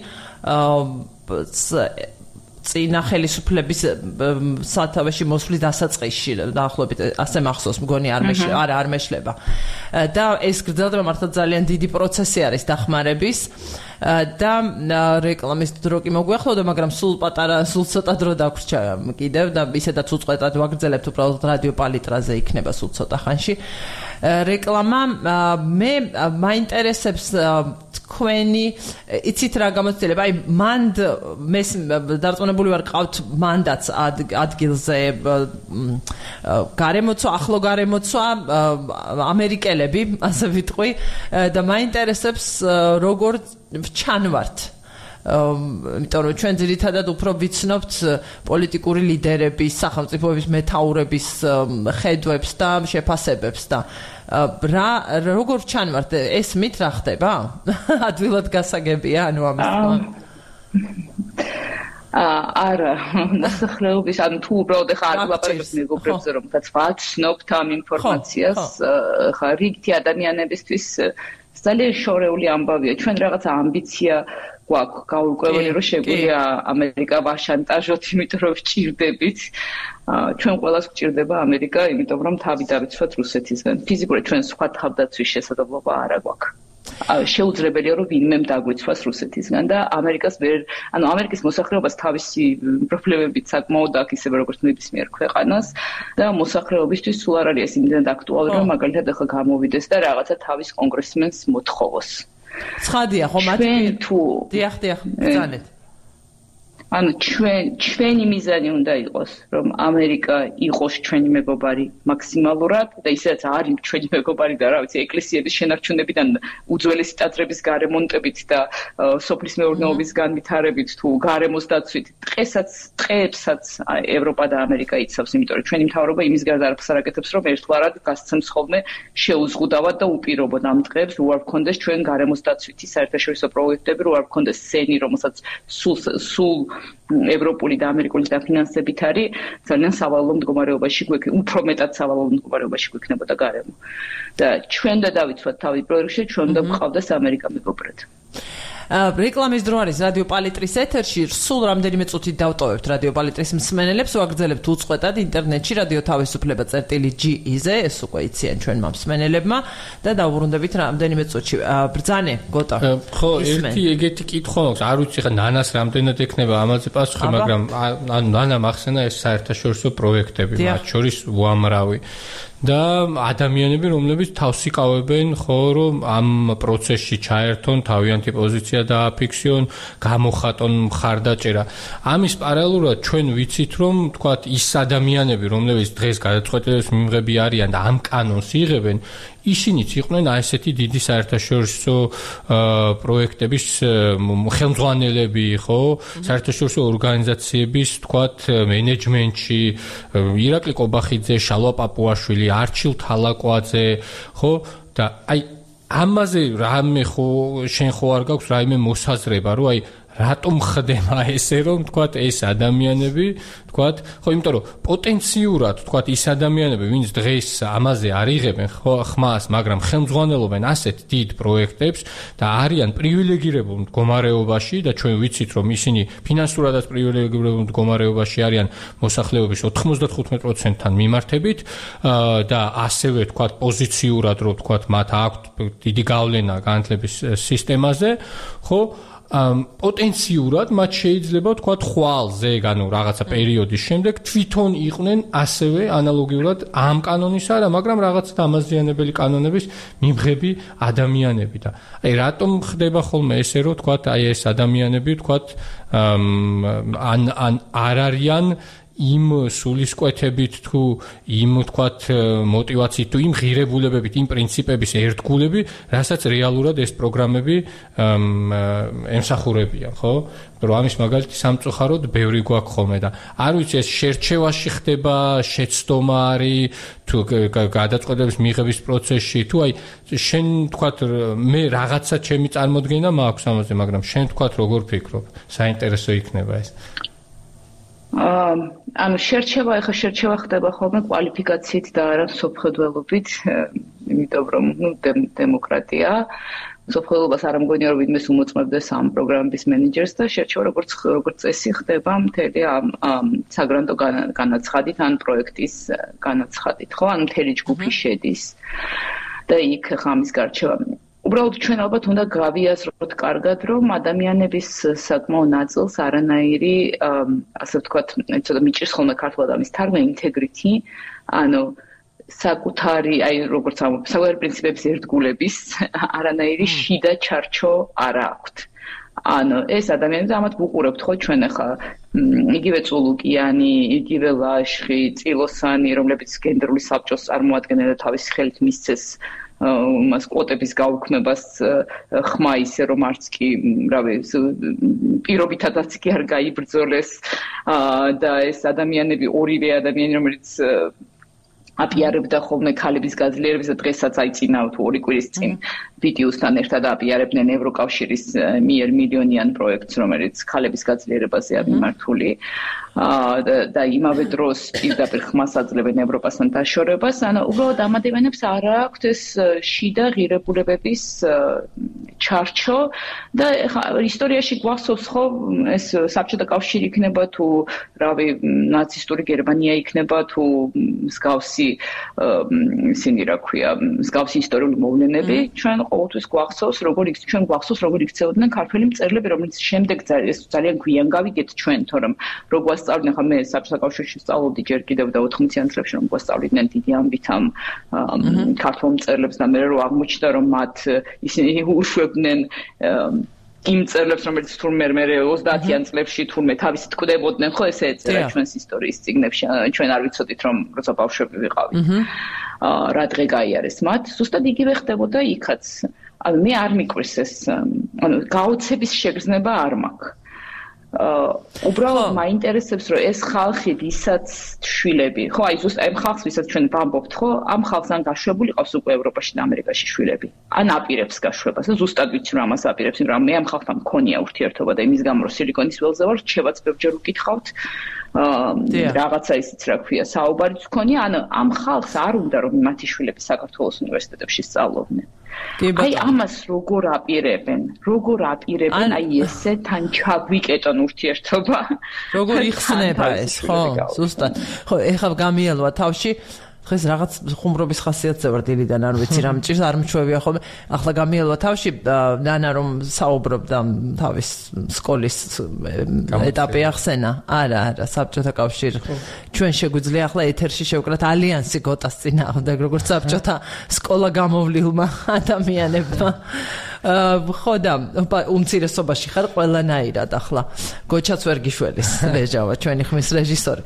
წინა ხელისუფლების სათავეში მოსვლის დასაწყისში დაახლოებით ასე მახსოვს მგონი არ არა არ მეშლება და ეს გრძელდება მართლა ძალიან დიდი პროცესი არის დახმარების და რეკლამის დრო კი მოგვიახლოვდა მაგრამ სულ პატარა სულ ცოტა დრო დაგვრჩა კიდევ და ისედაც უწყვეტად ვაგრძელებთ უბრალოდ რადიო პალიტრაზე იქნება სულ ცოტა ხანში რეკლამა მე მაინტერესებს თქვენი იცით რა გამოცდილება აი მანდ მე დარწმუნებული ვარ ყავთ მანდაც ადგილზე გარემოცვა ახლო გარემოცვა ამერიკელები ასე ვიტყვი და მაინტერესებს როგორ ჩანვართ იმიტომ რომ ჩვენ ძირითადად უფრო ვიცნობთ პოლიტიკური ლიდერების, სახელმწიფოების მეთაურების ხედვებს და შეფასებებს და რა როგორ ჩანვართ ეს მით რა ხდება? ადვილად გასაგებია ანუ ამის არა, დასახლების, ანუ თუ უბრალოდ ხა არ ვლაპარაკობთ მეგობრებზე, რომელთაც ვაცნობთ ამ ინფორმაციას, ხა რიგითი ადამიანებისთვის ძალიან შორეული ამბავია. ჩვენ რაღაცა ამბიცია გვაქვს გაურკვეველი რომ შეგვიძლია ამერიკა ვაშანტაჟოთ, იმიტომ რომ ვჭირდებით. ჩვენ ყველას გვჭირდება ამერიკა, იმიტომ რომ თავი დავიცვათ რუსეთისგან. ფიზიკურად ჩვენ სხვა თავდაცვის შესაძლებლობა არ აქვს. შეუძლებელია რომ ვინმემ დაგვიცვას რუსეთისგან და ამერიკას ვერ ანუ ამერიკის მოსახლეობას თავისი პრობლემებით საკმაოდ აქვს ისევე როგორც ნებისმიერ ქვეყანას და მოსახლეობისთვის სულ არ არის ეს იმდენად აქტუალური რომ მაგალითად ახლა გამოვიდეს და რაღაცა თავის კონგრესმენს მოთხოვოს. ცხადია ხო მათი თუ დიახ დიახ ბრძანეთ ანუ ჩვენ ჩვენი მიზანი უნდა იყოს რომ ამერიკა იყოს ჩვენი მეგობარი მაქსიმალურად და ისედაც არის ჩვენი მეგობარი და რა ვიცი ეკლესიების შენარჩუნებიდან უძველესი ტაძრების გარემონტებით და სოფლის მეურნეობის განვითარებით თუ გარემოს დაცვით დღესაც დღეებსაც ევროპა და ამერიკა იცავს იმიტომ რომ ჩვენი მთავრობა იმის გარდა არაფერს არ აკეთებს რომ ერთგვარად გასცემს ხოლმე შეუზღუდავად და უპირობოდ ამ დღეებს რო არ გქონდეს ჩვენ გარემოს დაცვითი საერთაშორისო პროექტები რო არ გქონდეს სენი რომელსაც სულ სულ ევროპული და ამერიკული დაფინანსებით არის ძალიან სავალალო მდგომარეობაში გვექნება უფრო მეტად სავალალო მდგომარეობაში გვექნებოდა გარემო და ჩვენ და დავიცვათ თავი პროექტში ჩვენ და გვყავდეს ამერიკა მეგობრად რეკლამის დრო არის რადიო პალიტრის ეთერში სულ რამდენიმე წუთით დავტოვებთ რადიო პალიტრის მსმენელებს ვაგრძელებთ უწყვეტად ინტერნეტში რადიო თავისუფლება წერტილი ჯი-ზე ეს უკვე იციან ჩვენმა მსმენელებმა და დავუბრუნდებით რამდენიმე წუთში ბრძანე გოტა ხო ერთი ეგეთი კითხვა მაქვს არ ვიცი ხა ნანას რამდენად ექნება ამაზე პასუხი მაგრამ ანუ ნანა მახსენა ეს საერთაშორისო პროექტები მათ შორის უამრავი და ადამიანები რომლებიც თავს იკავებენ ხო რომ ამ პროცესში ჩაერთონ თავიანთი პოზიცია დააფიქსიონ გამოხატონ მხარდაჭერა ამის პარალელურად ჩვენ ვიცით რომ თქვათ ის ადამიანები რომლებიც დღეს გადაწყვეტილების მიმღები არიან და ამ კანონს იღებენ ისინიც იყვნენ აი ესეთი დიდი საერთაშორისო პროექტების ხელმძღვანელები ხო საერთაშორისო ორგანიზაციების თქვათ მენეჯმენტში ირაკლი კობახიძე შალვა პაპუაშვილი არჩილ თალაკვაძე ხო და აი ამაზე რამე ხო შენ ხო არ გაქვს რაიმე მოსაზრება რომ აი რატომ ხდება ესე რომ თქვათ ეს ადამიანები თქვათ ხო იმიტომ რომ პოტენციურად თქვათ ის ადამიანები ვინც დღეს ამაზე არიღებენ ხმას მაგრამ ხელმძღვანელობენ ასეთ დიდ პროექტებს და არიან პრივილეგირებულ მდგომარეობაში და ჩვენ ვიცით რომ ისინი ფინანსურადაც პრივილეგირებულ მდგომარეობაში არიან მოსახლეობის ოთხმოცდახუთმეტ პროცენტთან მიმართებით და ასევე თქვათ პოზიციურად რომ თქვათ მათ აქვთ დიდი გავლენა განათლების სისტემაზე ხო პოტენციურად მათ შეიძლება თქვა ხვალზე, ანუ რაღაცა პერიოდის შემდეგ თვითონ იყვნენ ასევე ანალოგიურად ამ კანონის არა, მაგრამ რაღაცა დამაზიანებელი კანონების მიმღები ადამიანები და აი რატომ ხდება ხოლმე ესე რომ თქვა აი ეს ადამიანები თქვა ან ან არ არიან იმ სულისკვეთებით თუ იმ თქვათ мотивაციით თუ იმ ღირებულებებით, იმ პრინციპების ერთგულები, რასაც რეალურად ეს პროგრამები ემსახურებიან, ხო? რომ ამის მაგალითი სამწუხაროდ ბევრი გვაქვს ხოლმე და არ ვიცი ეს შერჩევაში ხდება, შეცდომა არის თუ გადაწყვეტილების მიღების პროცესში, თუ აი შენ თქვათ მე რაღაცა ჩემი წარმოდგენა მაქვს ამაზე, მაგრამ შენ თქვათ როგორ ფიქრობ? საინტერესო იქნება ეს. აა ანუ შერჩევა, ეხა შერჩევა ხდება ხოლმე კვალიფიკაციით და არა სოფხედველობით, იმიტომ რომ ნუ დემოკრატია სოფხელობას არ ამგონია რომ ვინმეს უმოწმებდეს ამ პროგრამების მენეჯერს და შერჩევა როგორც როგორც წესი ხდება მთელი ამ საგრანტო განაცხადით ან პროექტის განაცხადით, ხო? ან მთელი ჯგუფი შედის და იქ ხა ამის გარჩევა. უბრალოდ ჩვენ ალბათ უნდა გავიაზროთ კარგად, რომ ადამიანების საკმაო ნაწილს არანაირი ასე ვთქვათ, ცოტა მიჭირს ხოლმე ქართულად ამის თარგმნა ინტეგრიტი, ანუ საკუთარი, აი როგორც ამბობ, საკუთარი პრინციპების ერთგულების არანაირი შიდა ჩარჩო არ აქვთ. ანუ ეს ადამიანები ამათ ვუყურებთ ხო ჩვენ ახლა იგივე წულუკიანი, იგივე ლაშხი, წილოსანი, რომლებიც გენდერული საბჭოს წარმოადგენენ და თავისი ხელით მისცეს მას კვოტების გაუქმებას ხმა ისე რომ არც კი, რავი, პირობითადაც კი არ გაიბრძოლეს და ეს ადამიანები ორივე ადამიანი რომელიც აპიარებდა ხოლმე ქალების გაძლიერებას და დღესაც აიწინა თუ ორი კვირის წინ ვიდეოსთან ერთად აპიარებდნენ ევროკავშირის მიერ მილიონიან პროექტს, რომელიც ქალების გაძლიერებაზეა მიმართული და იმავე დროს პირდაპირ ხმას აძლევენ ევროპასთან დაშორებას, ანუ უბრალოდ ამ ადამიანებს არ აქვთ ეს შიდა ღირებულებების ჩარჩო და ისტორიაში გვახსოვს ხო ეს საბჭოთა კავშირი იქნება თუ რავი ნაცისტური გერმანია იქნება თუ მსგავსი ისინი რა ქვია მსგავსი ისტორიული მოვლენები ჩვენ ყოველთვის გვახსოვს როგორ იქ ჩვენ გვახსოვს როგორ იქცეოდნენ ქართველი მწერლები რომელიც შემდეგ ძალიან გვიან გავიგეთ ჩვენ თორემ რო გვასწავლიდნენ ხა მე საბჭოთა კავშირში სწავლობდი ჯერ კიდევ და ოთხმოციან წლებში რომ გვასწავლიდნენ დიდი ამბით ამ ქართულ მწერლებს და მე რო აღმოჩნდა რომ მათ ისინი უშვებდნენ იმ მწერლებს რომელიც თურმე მე ოცდაათიან წლებში თურმე თავის თქმდებოდნენ ხო ესე ეწერა ჩვენს ისტორიის წიგნებში ჩვენ არ ვიცოდით რომ როცა ბავშვები ვიყავით რა დღე გაიარეს მათ ზუსტად იგივე ხდებოდა იქაც ანუ მე არ მიკვირს ეს ანუ გაოცების შეგრძნება არ მაქვს უბრალოდ მაინტერესებს რომ ეს ხალხი ვისაც შვილები ხო აი ზუსტად ამ ხალხს ვისაც ჩვენ ვამბობთ ხო ამ ხალხს ან გაშვებული ყავს უკვე ევროპაში და ამერიკაში შვილები ან აპირებს გაშვებას და ზუსტად ვიცი რომ ამას აპირებს მაგრამ მე ამ ხალხთან მქონია ურთიერთობა და იმის გამო რომ სილიკონის ველზე ვარ რჩევაც ბევრჯერ უკითხავთ რაღაცა ისიც რა ქვია საუბარიც მქონია ან ამ ხალხს არ უნდა რომ მათი შვილები საქართველოს უნივერსიტეტებში სწავლობდნენ აი ამას როგორ აპირებენ როგორ აპირებენ აი ესე თან ჩაგვიკეტონ ურთიერთობა როგორ იხსნება ეს ხო ზუსტად ხო ეხლა გამიელვა თავში დღეს რაღაც ხუმრობის ხასიათზე ვარ დილიდან არ ვიცი რა მჭირს არ მჩვევია ხოლმე ახლა გამიელვა თავში ნანა რომ საუბრობდა თავის სკოლის ეტაპი ახსენა არა არა საბჭოთა კავშირი ჩვენ შეგვიძლია ახლა ეთერში შევკრათ ალიანსი გოტას წინააღმდეგ როგორც საბჭოთა სკოლა გამოვლილმა ადამიანებმა ხო და უმცირესობაში ხარ ყველანაირად ახლა გოჩაც ვერ გიშველის რეჟავა ჩვენი ხმის რეჟისორი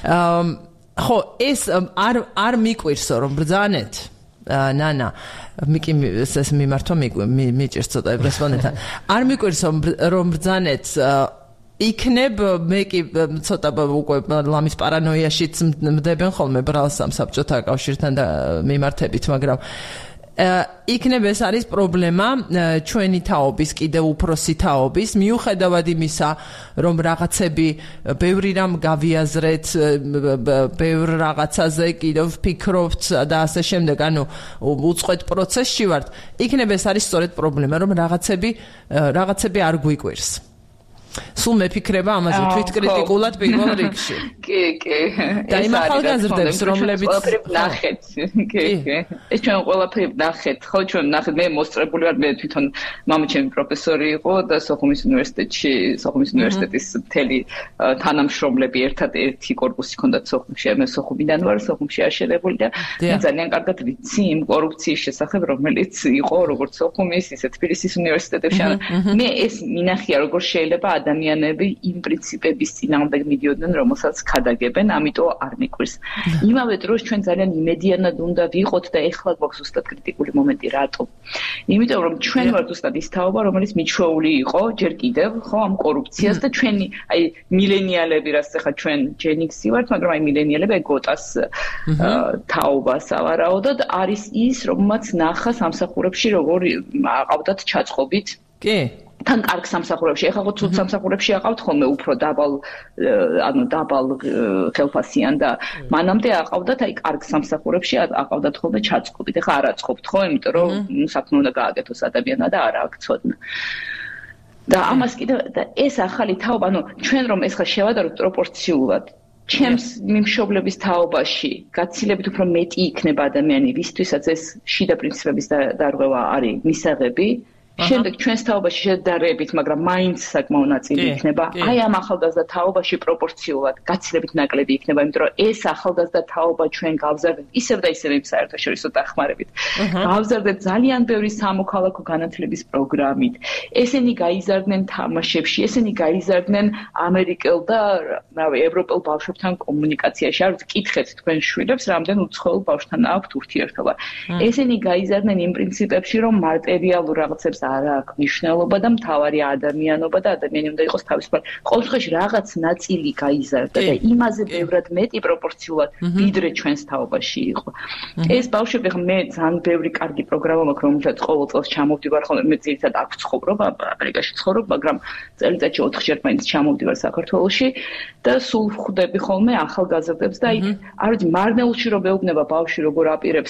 ხო ეს არ არ მიკვირსო რომ ბრძანეთ ნანა მიკი ეს მიმართვა მიჭირს ცოტა რესპონდენტთან არ მიკვირსო რომ ბრძანეთ იქნებ მე კი ცოტა უკვე ლამის პარანოიაშიც მდებენ ხოლმე ბრალს ამ საბჭოთა კავშირთან და მიმართებით მაგრამ იქნებ ეს არის პრობლემა ჩვენი თაობის კიდევ უფროსი თაობის მიუხედავად იმისა რომ რაღაცები ბევრი რამ გავიაზრეთ ბევრ რაღაცაზე კიდევ ვფიქრობთ და ასე შემდეგ ანუ უწყვეტ პროცესში ვართ იქნებ ეს არის სწორედ პრობლემა რომ რაღაცები რაღაცები არ გვიკვირს სულ მეფიქრება ამაზე თვითკრიტიკულად პირველ რიგში. კი, კი. და იმ ახალგაზრდებს რომლებიც ყველაფერი ვნახეთ. კი, კი. ეს ჩვენ ყველაფერი ვნახეთ. ხო, ჩვენ ვნახეთ. მე მოსწრებული ვარ, მე თვითონ მამაჩემი პროფესორი იყო და სოხუმის უნივერსიტეტში, სოხუმის უნივერსიტეტის მთელი თანამშრომლები ერთად ერთი კორპუსი ჰქონდათ სოხუმში. მე სოხუმიდან ვარ, სოხუმში აშენებული და მე ძალიან კარგად ვიცი იმ კორუფციის შესახებ, რომელიც იყო როგორც სოხუმის, ისე თბილისის უნივერსიტეტებში. მე ეს მინახია, როგორ შეიძლება ადამიანები იმ პრინციპების წინააღმდეგ მიდიოდნენ, რომელსაც ქადაგებენ, ამიტომ არ მიკვირს. იმავე დროს ჩვენ ძალიან იმედიანად უნდა ვიყოთ და ეხლა გვაქვს ზუსტად კრიტიკული მომენტი, რატო? იმიტომ რომ ჩვენ ვართ ზუსტად ის თაობა, რომელიც მიჩვეული იყო ჯერ კიდევ, ხო, ამ კორუფციას და ჩვენი, აი, მილენიალები, რაც ახლა ჩვენ ჯენიქსი ვართ, მაგრამ აი მილენიალები აი გოტას თაობა სავარაუდოდ არის ის, რომელმაც ნახა სამსახურებში როგორ აყავდათ ჩაწყობით. კი. თან კარგ სამსახურებში, ეხლა ხო ცუდ სამსახურებში აყავთ ხოლმე უფრო დაბალ, ანუ დაბალ ხელფასიან და მანამდე აყავდათ აი კარგ სამსახურებში აყავდათ ხოლმე ჩაწყობით. ეხლა არ აწყობთ ხო, იმიტომ რომ საქმე უნდა გააკეთოს ადამიანმა და არა აქვს ცოდნა. და ამას კიდევ და ეს ახალი თაობა, ანუ ჩვენ რომ ეს ხა შევადაროთ პროპორციულად ჩემს მიმშობლების თაობაში გაცილებით უფრო მეტი იქნება ადამიანი, ვისთვისაც ეს შიდა პრინციპების დარღვევა არის მისაღები. შემდეგ ჩვენს თაობაში შედარებით, მაგრამ მაინც საკმაო ნაწილი იქნება. აი ამ ახალგაზრდა თაობაში პროპორციულად გაცილებით ნაკლები იქნება, იმიტომ რომ ეს ახალგაზრდა თაობა ჩვენ გავზარდეთ ისევ და ისევ იმ საერთაშორისო დახმარებით. გავზარდეთ ძალიან ბევრი სამოქალაქო განათლების პროგრამით. ესენი გაიზარდნენ თამაშებში, ესენი გაიზარდნენ ამერიკელ და რავი, ევროპელ ბავშვებთან კომუნიკაციაში. არ ვიცი, კითხეთ თქვენ შვილებს, რამდენ უცხოელ ბავშვთან აქვთ ურთიერთობა. ესენი გაიზარდნენ იმ პრინციპებში, რომ მარტერიალურ რაღაცებს არ აქვს მნიშვნელობა და მთავარი ადამიანობა და ადამიანი უნდა იყოს თავისუფალი. ყოველ შემთხვევაში რაღაც ნაწილი გაიზარდა და იმაზე ბევრად მეტი პროპორციულად ვიდრე ჩვენს თაობაში იყო. ეს ბავშვები ხომ მე ძალიან ბევრი კარგი პროგრამა მაქვს, რომელსაც ყოველ წელს ჩამოვდივარ ხოლმე. მე ძირითადად აქ ცხოვრობ, ამერიკაში ცხოვრობ, მაგრამ წელიწადში ოთხჯერ მაინც ჩამოვდივარ საქართველოში და სულ ხვდები ხოლმე ახალგაზრდებს და იქ არ ვიცი, მარნეულში რომ მეუბნება ბავშვი როგორ აპირებს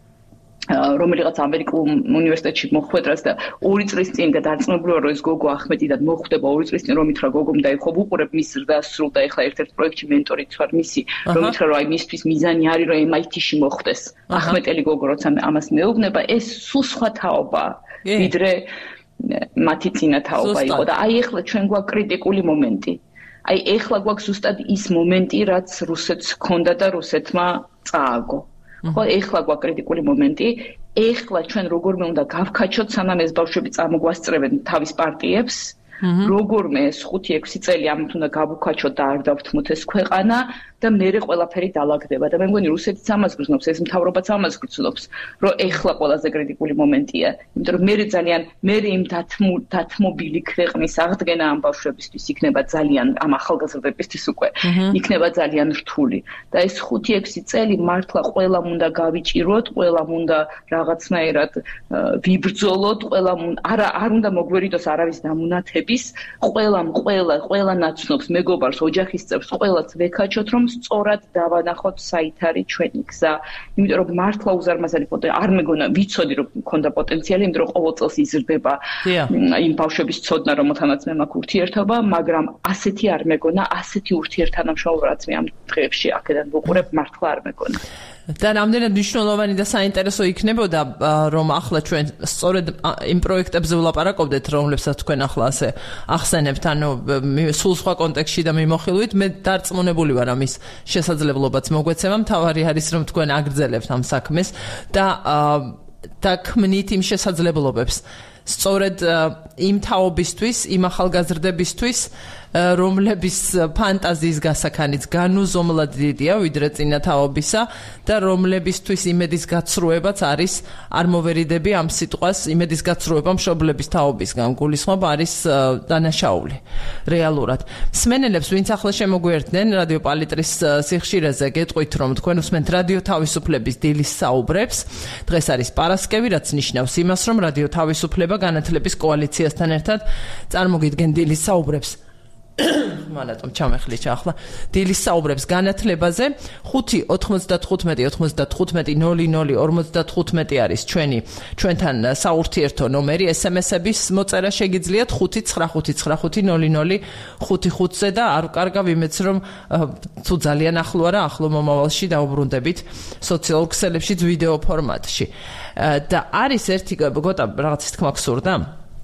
რომელიღაც ამერიკულ უნივერსიტეტში მოხვედრას და ორი წლის წინ და დარწმუნებული ვარ, რომ ეს გოგო ახმეტიდან მოხვდება ორი წლის წინ, რომ ითხრა გოგომ და ეხლა ვუყურებ მის ზრდას სრულ და ეხლა ერთ-ერთ პროექტში მენტორიც ვარ მისი, რომ ითხრა რომ აი მისთვის მიზანი არის რომ эм აი თი-ში მოხვდეს. ახმეტელი გოგო როცა ამას მეუბნება, ეს სულ სხვა თაობა, ვიდრე მათი წინა თაობა იყო და აი ეხლა ჩვენ გვაქვს კრიტიკული მომენტი. აი ეხლა გვაქვს ზუსტად ის მომენტი, რაც რუსეთს ჰქონდა და რუსეთმა წააგო. ხო, ეხლა გვაქვს კრიტიკული მომენტი. ეხლა ჩვენ როგორმე უნდა გავქაჩოთ, სანამ ეს ბავშვები წამოგვასწრებენ თავის პარტიებს. როგორმე ეს ხუთი ექვსი წელი ამით უნდა გავუქაჩოთ და არ დავთმოთ ეს ქვეყანა და მერე ყველაფერი დაალაგდება და მე მგონი რუსეთიც ამას გრძნობს, ეს მთავრობაც ამას გრძნობს, რომ ეხლა ყველაზე კრიტიკული მომენტია, იმიტომ რომ მერე ძალიან მერე იმ დათმობილი ქვეყნის აღდგენა ამ ბავშვებისთვის იქნება ძალიან ამ ახალგაზრდებისთვის უკვე იქნება ძალიან რთული და ეს ხუთი ექვსი წელი მართლა ყველამ უნდა გავიჭიროთ, ყველამ უნდა რაღაცნაირად ვიბრძოლოთ, ყველამ არა არ უნდა მოგვერიდოს არავის დამონათების, ყველამ ყველა ყველა ნაცნობს, მეგობარს, ოჯახის წევრს, ყველაც ვეკაჩოთ, რომ სწორად დავანახოთ საით არის ჩვენი გზა. იმიტომ რომ მართლა უზარმაზარი პოტენციალი არ მეგონა, ვიცოდი რომ მქონდა პოტენციალი, იმიტომ რომ ყოველ წელს იზრდება იმ ბავშვების ცოდნა, რომელთანაც მე მაქვს ურთიერთობა, მაგრამ ასეთი არ მეგონა, ასეთი ურთიერთთანამშრომლობა, რაც მე ამ დღეებში აქედან ვუყურებ, მართლა არ მეგონა. და რამდენად მნიშვნელოვანი და საინტერესო იქნებოდა რომ ახლა ჩვენ სწორედ იმ პროექტებზე ვლაპარაკობდეთ, რომლებსაც თქვენ ახლა ასე ახსენებთ, ანუ სულ სხვა კონტექსტში და მიმოხილვით, მე დარწმუნებული ვარ ამის შესაძლებლობაც მოგვეცემა, მთავარი არის რომ თქვენ აგრძელებთ ამ საქმეს და და ქმნით იმ შესაძლებლობებს. სწორედ იმ თაობისთვის, იმ ახალგაზრდებისთვის, რომლების ფანტაზიის გასაქანიც განუზომლად დიდია ვიდრე წინა თაობისა და რომლებისთვის იმედის გაცრუებაც არის არ მოვერიდები ამ სიტყვას, იმედის გაცრუება მშობლების თაობისგან გულისხმობ არის დანაშაული რეალურად. მსმენელებს, ვინც ახლა შემოგვიერთდნენ რადიო პალიტრის სიხშირეზე, გეტყვით რომ თქვენ უსმენთ რადიო თავისუფლების დილის საუბრებს. დღეს არის პარასკევი, რაც ნიშნავს იმას, რომ რადიო თავისუფლება განათლების კოალიციასთან ერთად წარმოგიდგენ დილის საუბრებს. მანატომ ჩამეხლიჩა ახლა დილის საუბრებს განათლებაზე. ხუთი ოთხმოცდათხუთმეტი ოცდათხუთმეტი ნული ნული ორმოცდათხუთმეტი არის ჩვენი ჩვენთან საურთიერთო ნომერი. ეს ემ ესების მოწერა შეგიძლიათ ხუთი ცხრა ხუთი ცხრა ხუთი ნული ნული ხუთი ხუთზე და არ ვკარგავ იმედს რომ თუ ძალიან ახლო არა, ახლო მომავალში დავუბრუნდებით სოციალურ ქსელებშიც ვიდეო ფორმატში. და არის ერთი გოტა რაღაცის თქმა გსურდა?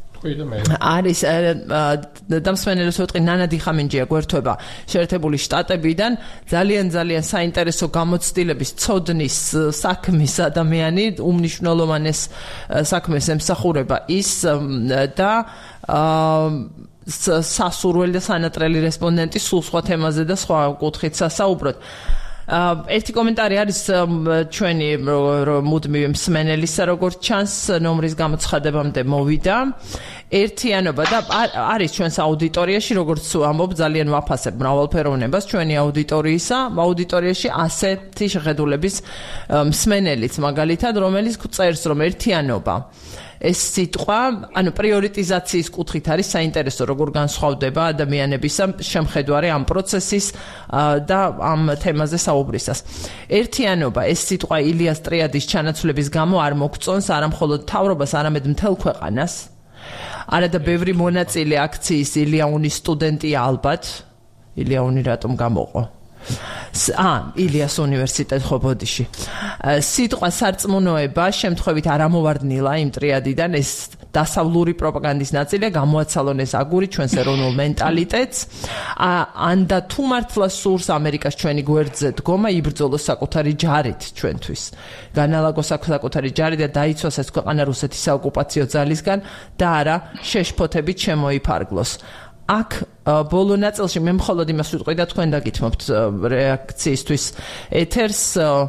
არის დამსვენელს ვეტყვი ნანადი ხამინჯია გვერდება შეერთებული შტატებიდან ძალიან ძალიან საინტერესო გამოცდილების ცოდნის საქმის ადამიანი, უმნიშვნელოვანეს საქმეს ემსახურება ის და სასურველი და სანატრელი რესპონდენტი სულ სხვა თემაზე და სხვა კუთხით სასაუბროთ. ერთი კომენტარი არის ჩვენი მუდმივი მსმენელისა, როგორც ჩანს, ნომრის გამოცხადებამდე მოვიდა. ერთიანობა და არის ჩვენს აუდიტორიაში, როგორც ამბობ, ძალიან ვაფასებ მრავალფეროვნებას ჩვენი აუდიტორიისა, აუდიტორიაში ასეთი შეხედულების მსმენელიც მაგალითად, რომელიც წერს, რომ ერთიანობა ეს სიტყვა, ანუ პრიორიტიზაციის კუთხით არის საინტერესო, როგორ განსხვავდება ადამიანების შემხედვარი ამ პროცესის და ამ თემაზე საუბრისას. ერთიანობა ეს სიტყვა ილიას ტრიადის ჩანაცვლების გამო არ მოგწონს არა მხოლოდ მთავრობას, არამედ მთელ ქვეყანას. არა და ბევრი მონაწილე აქციის ილიაუნის სტუდენტია ალბათ. ილიაუნი რატომ გამოყო? ა ილიას უნივერსიტეტ ხობოდიში. სიტყვა სარწმუნოება შემთხვევით არ ამოვარდნილა იმ ტრიადიდან, ეს დასავლური პროპაგანდის ნაწილია, გამოაცალონ ეს აგური ჩვენს ეროვნულ მენტალიტეტს. ან და თუ მართლა სურს ამერიკას ჩვენი გვერდზე დგომა, იბრძოლოს საკუთარი ჯარით ჩვენთვის. განალაგოს საკუთარი ჯარი და დაიცვას ეს ქვეყანა რუსეთის საოკუპაციო ძალისგან და არა შეშფოთებით შემოიფარგლოს. აქ ბოლო ნაწილში მე მხოლოდ იმას ვიტყვი და თქვენ დაგითმობთ რეაქციისთვის ეთერს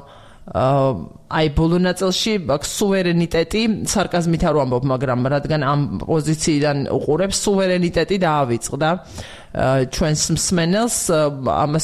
აი ბოლო ნაწილში სუვერენიტეტი სარკაზმით არ ვამბობ, მაგრამ რადგან ამ პოზიციიდან უყურებს, სუვერენიტეტი დაავიწყდა ჩვენს მსმენელს, ამას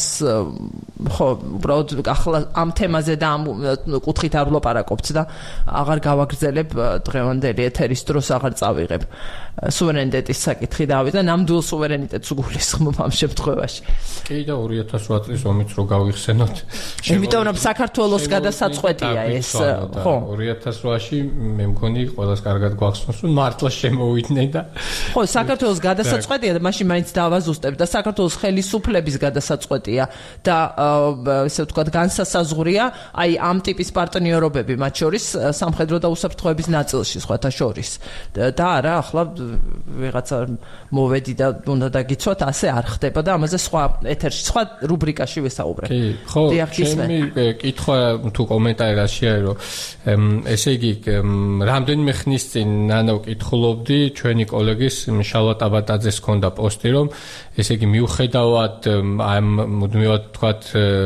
ხო უბრალოდ ახლა ამ თემაზე და ამ კუთხით არ ვლაპარაკობთ და აღარ გავაგრძელებ დღევანდელი ეთერის დროს აღარ წავიღებ. სუვერენიტეტის საკითხი დაავიწყდა, ნამდვილ სუვერენიტეტს გულისხმობ ამ შემთხვევაში. კი და ორი ათას ოთხ წლის ომიც რო გავიხსენოთ. იმიტომ რომ საქართველოს გადასაწყვეტია ეს, ხო. ორი ათას ოთხში მე მგონი ყველას კარგად გვახსოვს, რომ მართლა შემოვიდნენ და ხო, საქართველოს გადასაწყვეტია და მაშინ მაინც დავაზუსტებ და საქართველოს ხელისუფლების გადასაწყვეტია და ესე ვთქვათ განსასაზღვრია აი ამ ტიპის პარტნიორობები, მათ შორის სამხედრო და უსაფრთხოების ნაწილში სხვათა შორის. და არა, ახლა ვიღაცა მოვედი და უნდა დაგიცვათ, ასე არ ხდება და ამაზე სხვა ეთერში, სხვა რუბრიკაში ვესაუბრებ. კი, ხო, ჩემი კითხვა თუ კომენტარი რა შეაერო, ესე იგი, რამდენიმე ხნის წინ ნანო ვკითხულობდი ჩვენი კოლეგის შალვა ტაბატაძეს ჰქონდა პოსტი, რომ ესე იგი მიუხედავად ამ მუდმივად ვთქვათ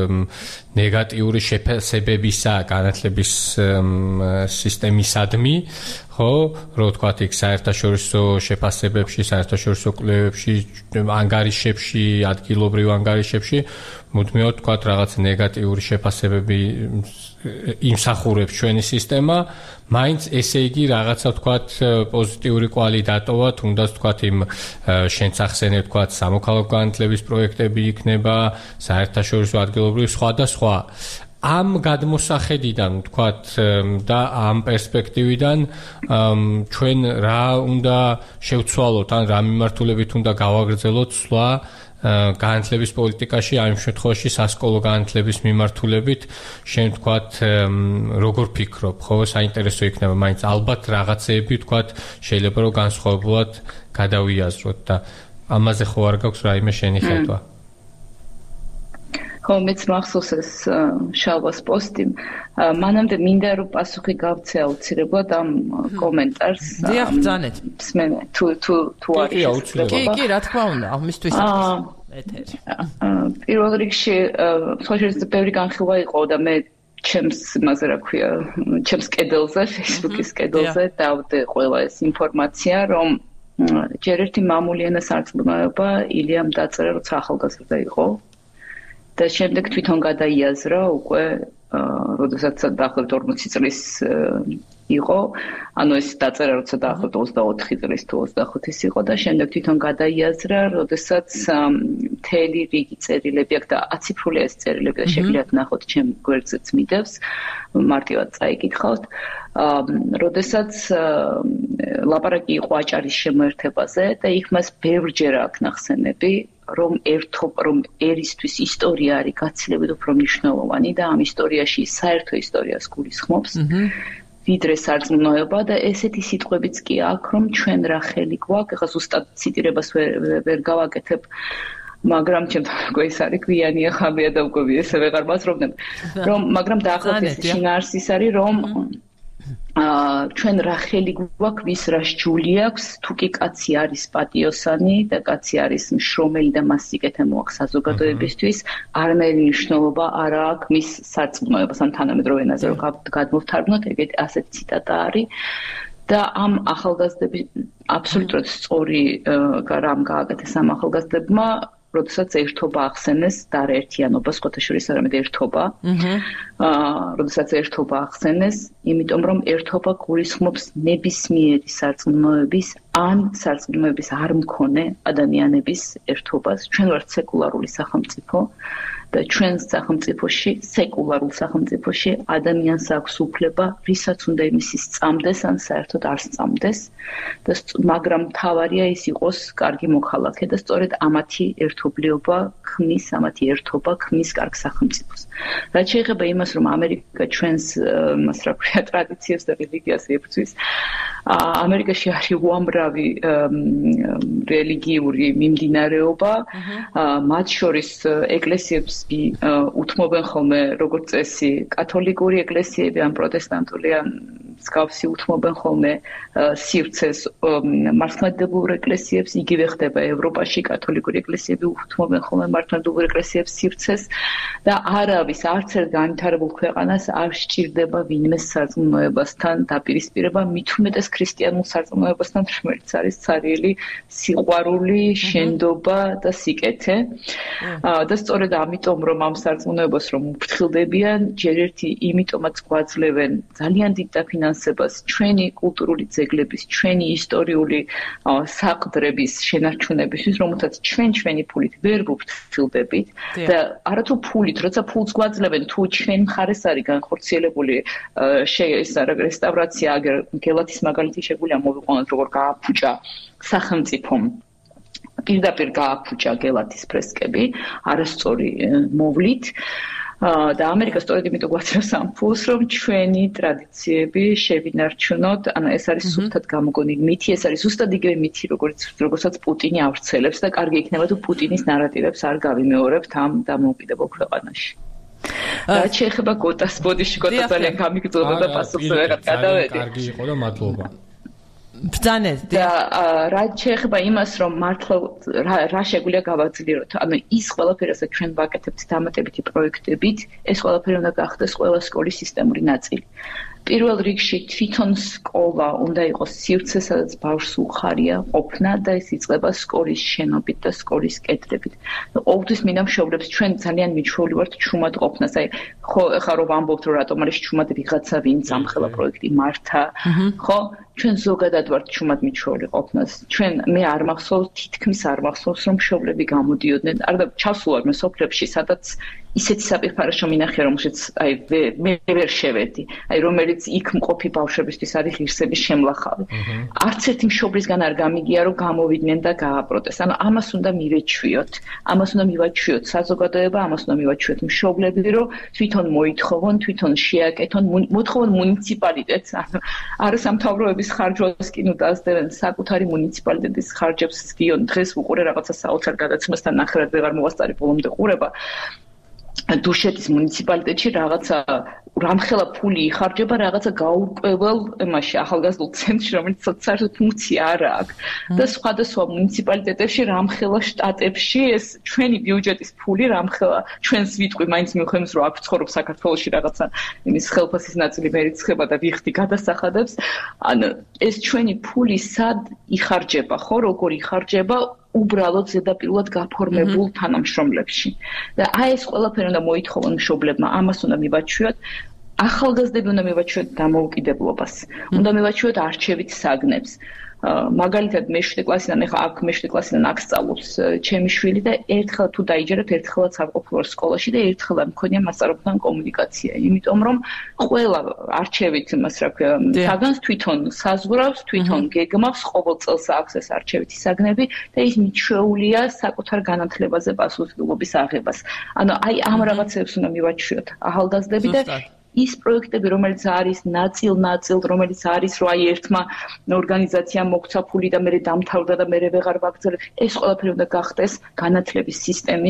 ნეგატიური შეფასებებისა განათლების სისტემისადმი, ხო, რო ვთქვათ იქ საერთაშორისო შეფასებებში, საერთაშორისო კვლევებში, ანგარიშებში, ადგილობრივ ანგარიშებში, მუდმივად ვთქვათ რაღაც ნეგატიური შეფასებები იმსახურებს ჩვენი სისტემა, მაინც ესე იგი რაღაცა ვთქვათ პოზიტიური კვალი დატოვა, თუნდაც ვთქვათ იმ შენც ახსენებ ვთქვათ სამოქალაქო განათლების პროექტები იქნება, საერთაშორისო ადგილობრივ სხვა და სხვა. ამ გადმოსახედიდან ვთქვათ და ამ პერსპექტივიდან ჩვენ რა უნდა შევცვალოთ, ან რა მიმართულებით უნდა გავაგრძელოთ სვლა განათლების პოლიტიკაში, ამ შემთხვევაში სასკოლო განათლების მიმართულებით, შენ ვთქვათ როგორ ფიქრობ, ხო, საინტერესო იქნება, მაინც ალბათ რაღაცეები ვთქვათ შეიძლება რომ განსხვავებულად გადავიაზროთ და ამაზე ხო არ გაქვს რაიმე შენი ხედვა? ხო, მეც მახსოვს ეს შალვას პოსტი. მანამდე მინდა რომ პასუხი გავცე აუცილებლად ამ კომენტარს. დიახ, ბრძანეთ. მსმენე, თუ თუ თუ არის. კი, კი, რა თქმა უნდა, ამისთვის ეთერი. პირველ რიგში სოციალისტ ბევრი განხილვა იყო და მე ჩემს იმაზე რა ქვია, ჩემს კედელზე, Facebook-ის კედელზე დავდე ყველა ეს ინფორმაცია, რომ ჯერ ერთი მამული ენა სარწმუნოება ილიამ დაწერა, როცა ახალგაზრდა იყო. და შემდეგ თვითონ გადაიაზრა უკვე როდესაც დაახლოებით ორმოცი წლის იყო, ანუ ეს დაწერა როცა დაახლოებით ოცდაოთხი წლის თუ ოცდახუთის იყო და შემდეგ თვითონ გადაიაზრა, როდესაც მთელი რიგი წერილები აქვს და აციფრული ეს წერილები და შეგიძლიათ ნახოთ ჩემ გვერდზეც მიდევს, მარტივად წაიკითხავთ. როდესაც ლაპარაკი იყო აჭარის შემოერთებაზე და იქ მას ბევრჯერ აქვს ნახსენები, რომ ერთობ რომ ერისთვის ისტორია არის გაცილებით უფრო მნიშვნელოვანი და ამ ისტორიაში საერთო ისტორიას გულისხმობს. ვიდრე სარწმუნოება და ესეთი სიტყვებიც კი აქვს, რომ ჩვენ რა ხელი გვაქვს, ეხლა ზუსტად ციტირებას ვერ გავაკეთებ, მაგრამ ჩემთვის ეს არის გვიანია ხამია და უკვე ესე ვეღარ მასრობდნენ. რომ მაგრამ დაახლოებით შინაარსის არის, რომ ჩვენ რა ხელი გვაქვს ვის რა სჯული აქვს თუ კი კაცი არის პატიოსანი და კაცი არის მშრომელი და მას სიკეთე მოაქვს საზოგადოებისთვის არანაირი მნიშვნელობა არ აქვს მის სარწმუნოებას ან თანამედროვე ენაზე რომ გადმოვთარგმნოთ ეგეთი ასეთი ციტატა არის და ამ ახალგაზრდების აბსოლუტურად სწორი რამ გააკეთეს ამ ახალგაზრდებმა როდესაც ერთობა ახსენეს და არა ერთიანობა, სხვათა შორის არამედ ერთობა. აა, როდესაც ერთობა ახსენეს, იმიტომ რომ ერთობა გულისხმობს ნებისმიერი სარწმუნოების ან სარწმუნოების არ მქონე ადამიანების ერთობას. ჩვენ ვართ სეკულარული სახელმწიფო და ჩვენ სახელმწიფოში, სეკულარულ სახელმწიფოში ადამიანს აქვს უფლება, რისაც უნდა იმისი სწამდეს ან საერთოდ არ სწამდეს და მაგრამ მთავარია ის იყოს კარგი მოქალაქე და სწორედ ამათი ერთობლიობა ქმნის, ამათი ერთობა ქმნის კარგ სახელმწიფოს. რაც შეეხება იმას, რომ ამერიკა ჩვენს მას რა ქვია ტრადიციებს და რელიგიას ებრძვის, ამერიკაში არის უამრავი რელიგიური მიმდინარეობა, მათ შორის ეკლესიებს უთმობენ ხოლმე როგორც წესი კათოლიკური ეკლესიები ან პროტესტანტული ან მსგავსი უთმობენ ხოლმე სივრცეს მართლმადიდებლურ ეკლესიებს, იგივე ხდება ევროპაში კათოლიკური ეკლესიები უთმობენ ხოლმე მართლმადიდებლურ ეკლესიებს სივრცეს და არავის არც ერთ განვითარებულ ქვეყანას არ სჭირდება ვინმე სარწმუნოებასთან დაპირისპირება, მით უმეტეს ქრისტიანულ სარწმუნოებასთან, რომელიც არის ცარიელი სიყვარული, შენდობა და სიკეთე. და სწორედ ამიტომ რომ ამ სარწმუნოებას რომ უფრთხილდებიან, ჯერ ერთი იმიტომაც გვაძლევენ ძალიან დიდ დაფინანსებას ჩვენი კულტურული ძეგლების, ჩვენი ისტორიული საყდრების შენარჩუნებისთვის, რომელთაც ჩვენ ჩვენი ფულით ვერ ვუფრთხილდებით და არათუ ფულით, როცა ფულს გვაძლევენ, თუ ჩვენ მხარეს არის განხორციელებული ეს რესტავრაცია, აგერ გელათის მაგალითი შეგვიძლია მოვიყვანოთ, როგორ გააფუჭა სახელმწიფომ პირდაპირ გააფუჭა გელათის ფრესკები არასწორი მოვლით და ამერიკა სწორედ იმიტომ გვაძლევს ამ ფულს, რომ ჩვენი ტრადიციები შევინარჩუნოთ, ანუ ეს არის სუსტად გამოგონილი მითი, ეს არის ზუსტად იგივე მითი, როგორც როგორცაც პუტინი ავრცელებს და კარგი იქნება თუ პუტინის ნარატივებს არ გავიმეორებთ ამ დამოუკიდებელ ქვეყანაში. რაც შეეხება გოტას ბოდიში, გოტა ძალიან გამიგრძელდა და პასუხს ვერ გადავედი. კარგი იყო და მადლობა. ბრძანეთ და რაც შეეხება იმას, რომ მართლა რა შეგვიძლია გავაძლიეროთ, ანუ ის ყველაფერი, რასაც ჩვენ ვაკეთებთ დამატებითი პროექტებით, ეს ყველაფერი უნდა გახდეს ყველა სკოლის სისტემური ნაწილი. პირველ რიგში თვითონ სკოლა უნდა იყოს სივრცე, სადაც ბავშვს უხარია ყოფნა და ეს იწყება სკოლის შენობით და სკოლის კედლებით. ყოველთვის მინდა მშობლებს ჩვენ ძალიან მიჩვეული ვართ ჩუმად ყოფნას. აი ხო ხა რომ ვამბობთ რომ რატომ არის ჩუმად ვიღაცა ვინც ამ ხელა პროექტი მართა, ხო? ჩვენ ზოგადად ვართ ჩუმად მიჩვეული ყოფნას. ჩვენ მე არ მახსოვს, თითქმის არ მახსოვს რომ მშობლები გამოდიოდნენ, არ და ჩასულარ მე სოფლებში, სადაც ისეთი საპირფარეშო მინახე, რომელშიც აი მე ვერ შევედი. აი რომელიც იქ მყოფი ბავშვებისთვის არის ღირსების შემლახავი. არც ერთი მშობლისგან არ გამიგია, რომ გამოვიდნენ და გააპროტესტან. ანუ ამას უნდა მივეჩვიოთ. ამას უნდა მივაჩვიოთ საზოგადოება, ამას უნდა მივაჩვიოთ მშობლები, რომ თვითონ მოითხოვონ, თვითონ შეაკეთონ, მოთხოვონ მუნიციპალიტეტს, ანუ არასამთავროების ხარჯვას კი ნუ დაასდევენ საკუთარი მუნიციპალიტეტის ხარჯებს ზგიონ. დღეს უყურე რაღაცა საოცარ გადაცემასთან ნახევრად ვეღარ მოვასწარი ბოლომდე ყურება. დუშეთის მუნიციპალიტეტში რაღაცა რამხელა ფული იხარჯება რაღაცა გაურკვეველ იმაში ახალგაზრდულ ცენტრში, რომელიც საერთოდ ფუნქცია არ აქვს და სხვადასხვა მუნიციპალიტეტებში რამხელა შტატებში ეს ჩვენი ბიუჯეტის ფული რამხელა ჩვენს ვიტყვი მაინც მივხვდით რომ აქ ვცხოვრობ საქართველოში რაღაცა იმის ხელფასის ნაწილი მერიცხება და ვიხდი გადასახადებს. ანუ ეს ჩვენი ფული სად იხარჯება, ხო, როგორ იხარჯება უბრალოდ ზედაპირულად გაფორმებულ თანამშრომლებში. და აი ეს ყველაფერი უნდა მოითხოვონ მშობლებმა, ამას უნდა მივაჩვიოთ. ახალგაზრდები უნდა მივაჩვიოთ დამოუკიდებლობას. უნდა მივაჩვიოთ არჩევით საგნებს. მაგალითად მეშვიდე კლასიდან ეხლა აქ მეშვიდე კლასიდან აქ სწავლობს ჩემი შვილი და ერთხელ თუ დაიჯერებთ, ერთხელაც არ ყოფილვარ სკოლაში და ერთხელ არ მქონია მასწავლებელთან კომუნიკაცია. იმიტომ რომ ყველა არჩევით იმას რა ქვია, საგანს თვითონ საზღვრავს, თვითონ გეგმავს, ყოველ წელს აქვს ეს არჩევითი საგნები და ის მიჩვეულია საკუთარ განათლებაზე პასუხისმგებლობის აღებას. ანუ აი ამ რაღაცებს უნდა მივაჩვიოთ ახალგაზრდები და ის პროექტები, რომელიც არის ნაწილ-ნაწილ, რომელიც არის რომ აი ერთმა ორგანიზაციამ მოგვცა ფული და მე დამთავრდა და მე ვეღარ ვაგრძელებ, ეს ყველაფერი უნდა გახდეს განათლების სისტემის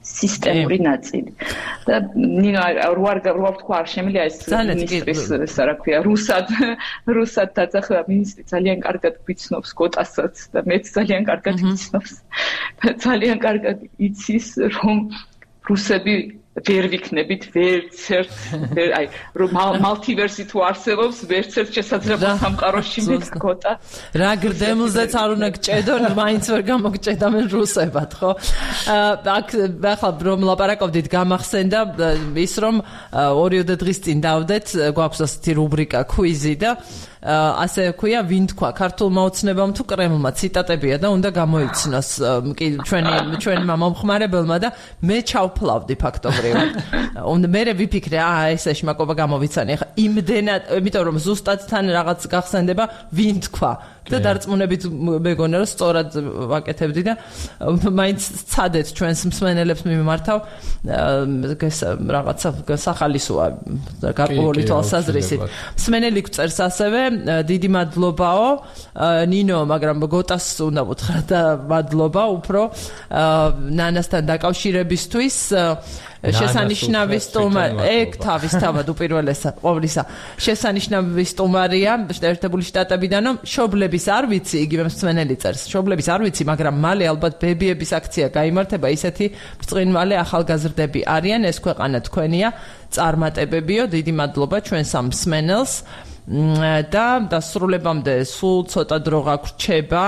სისტემური ნაწილი. და ნინა როარ როარ თქვა არ შემიძლია ეს მინისტრის ესა რა ქვია რუსად რუსად დაძახება მინისტრი ძალიან კარგად გვიცნობს გოტასაც და მეც ძალიან კარგად ვიცნობს და ძალიან კარგად იცის რომ რუსები ვერ ვიქნებით ვერც ერთ აი რომ მალტივერსი თუ არსებობს ვერც ერთ შესაძლებლო სამყაროში მეკგოტა რა გრდემლზეც არ უნდა გჭედონ მაინც ვერ გამოგჭედამენ რუსებად ხო აქ ახლა რომ ლაპარაკობდით გამახსენდა ის რომ ორი-ორი დღის წინ დავდეთ გვაქვს ასეთი რუბრიკა ქვიზი და ასე ქვია ვინ თქვა ქართულმა ოცნებამ თუ კრემლმა ციტატებია და უნდა გამოიცნოს კი ჩვენი ჩვენმა მომხმარებელმა და მე ჩავფლავდი ფაქტობრივად უნდა მე ვიფიქრე აა ეს ეშმაკობა გამოვიცანი ახლა იმდენად იმიტომ რომ ზუსტად თან რაღაც გახსენდება ვინ თქვა და დარწმუნებით მეგონა რომ სწორად ვაკეთებდი და მაინც ცადეთ ჩვენს მსმენელებს მიმართავ ეს რაღაცა სახალისოა გარკვეული თვალსაზრისით მსმენელი გვწერს ასევე დიდი მადლობაო ნინო მაგრამ გოტას უნდა ვუთხრა და მადლობა უფრო ნანასთან დაკავშირებისთვის შესანიშნავი სტუმარი ეგ თავისთავად უპირველესა ყოვლისა შესანიშნავი სტუმარია ერთებული შტატებიდანო მშობლების არ ვიცი იგივე მსმენელი წერს მშობლების არ ვიცი მაგრამ მალე ალბათ ბებიების აქცია გაიმართება ისეთი ბრწყინვალე ახალგაზრდები არიან ეს ქვეყანა თქვენია წარმატებებიო დიდი მადლობა ჩვენ სამ მსმენელს და დასრულებამდე სულ ცოტა დრო გაგვრჩება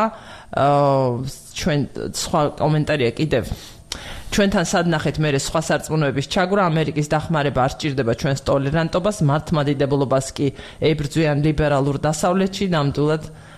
ჩვენ სხვა კომენტარია კიდევ ჩვენთან სადნახეთ მე სხვა სარწმუნოების ჩაგვრა ამერიკის დახმარება არ სჭირდება ჩვენს ტოლერანტობას მართლმადიდებლობას კი ებრძვიან ლიბერალურ დასავლეთში ნამდვილად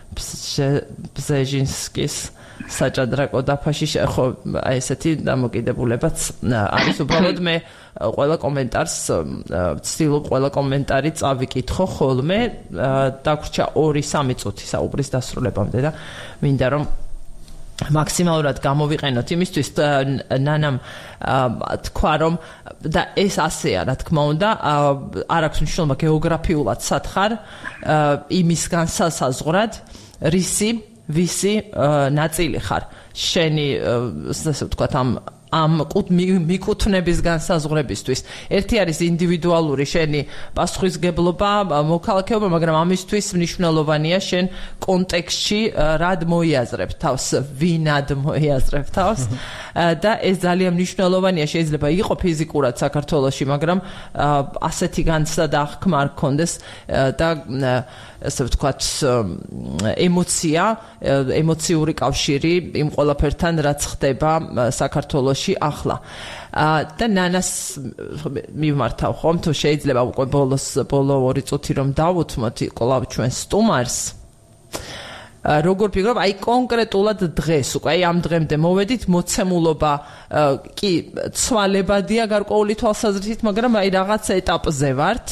ბზეჟინსკის საჭადრაკო დაფაში ხო აი ესეთი დამოკიდებულებაც არის უბრალოდ მე ყველა კომენტარს ვცდილობ ყველა კომენტარი წავიკითხო ხოლმე დაგვრჩა ორი სამი წუთი საუბრის დასრულებამდე და მინდა რომ მაქსიმალურად გამოვიყენოთ იმისთვის ნანამ თქვა რომ და ეს ასეა რა თქმა უნდა არ აქვს მნიშვნელობა გეოგრაფიულად სათხარ იმის განსასაზღვრად რისი ვისი ნაწილი ხარ შენი ასე ვთქვათ ამ ამ მიკუთვნების განსაზღვრებისთვის ერთი არის ინდივიდუალური შენი პასუხისგებლობა მოქალაქეობა მაგრამ ამისთვის მნიშვნელოვანია შენ კონტექსტში რად მოიაზრებ თავს ვინად მოიაზრებ თავს და ეს ძალიან მნიშვნელოვანია შეიძლება იყოს ფიზიკურად საქართველოში მაგრამ ასეთი განცდა და აღქმა არ გქონდეს და ასე ვთქვათ ემოცია ემოციური კავშირი იმ ყველაფერთან რაც ხდება საქართველოში ახლა და ნანას მიმართავ ხომ თუ შეიძლება უკვე ბოლოს ბოლო ორი წუთი რომ დავუთმოთ კლავ ჩვენ სტუმარს როგორ ფიქრობ აი კონკრეტულად დღეს უკვე აი ამ დღემდე მოვედით მოცემულობა კი ცვალებადია გარკვეული თვალსაზრისით მაგრამ აი რაღაც ეტაპზე ვართ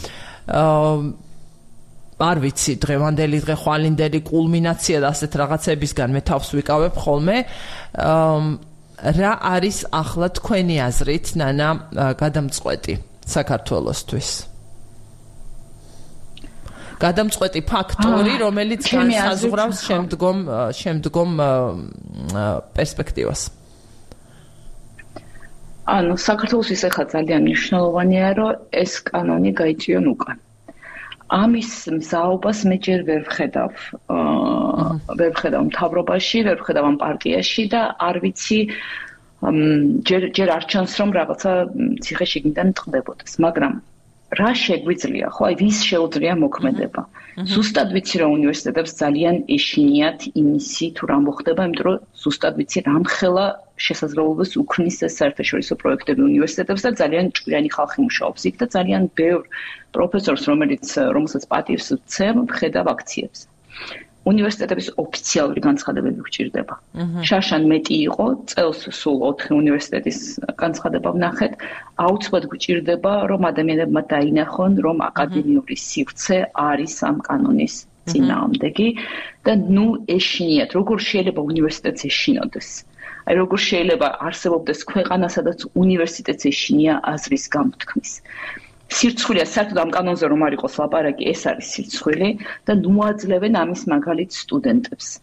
არ ვიცი დღევანდელი დღე ხვალინდელი კულმინაცია და ასეთ რაღაცებისგან მე თავს ვიკავებ ხოლმე რა არის ახლა თქვენი აზრით ნანა გადამწყვეტი საქართველოსთვის გადამწყვეტი ფაქტორი რომელიც განსაზღვრავს შემდგომ შემდგომ პერსპექტივას ანუ საქართველოს ახლა ძალიან მნიშვნელოვანია რომ ეს კანონი გაიწვიონ უკან ამის მზაობას მე ჯერ ვერ ვხედავ ვერ ვხედავ მთავრობაში ვერ ვხედავ ამ პარტიაში და არ ვიცი ჯერ ჯერ არ ჩანს რომ რაღაცა ციხე-შიგნიდან ტყდებოდეს მაგრამ რა შეგვიძლია ხო აი ვის შეუძლია მოქმედება ზუსტად ვიცი რომ უნივერსიტეტებს ძალიან ეშინიათ იმისი თუ რა მოხდება იმიტომ რომ ზუსტად ვიცი რამხელა შესაძლებლობას უქმნის ეს საერთაშორისო პროექტები უნივერსიტეტებს და ძალიან ჭკვიანი ხალხი მუშაობს იქ და ძალიან ბევრ პროფესორს რომელიც რომელსაც პატივს ვცემ ვხედავ აქციებს უნივერსიტეტების ოფიციალური განცხადებები გვჭირდება. შარშან მეტი იყო, წელს სულ ოთხი უნივერსიტეტის განცხადება ვნახეთ, აუცილებლად გვჭირდება, რომ ადამიანებმა დაინახონ, რომ აკადემიური სივრცე არის ამ კანონის წინააღმდეგი და ნუ ეშინიათ, როგორ შეიძლება უნივერსიტეტს ეშინოდეს. აი როგორ შეიძლება არსებობდეს ქვეყანა, სადაც უნივერსიტეტს ეშინია აზრის გამოთქმის. სირცხვილია საერთოდ ამ კანონზე რომ არ იყოს ლაპარაკი, ეს არის სირცხვილი და ნუ აძლევენ ამის მაგალითს სტუდენტებს.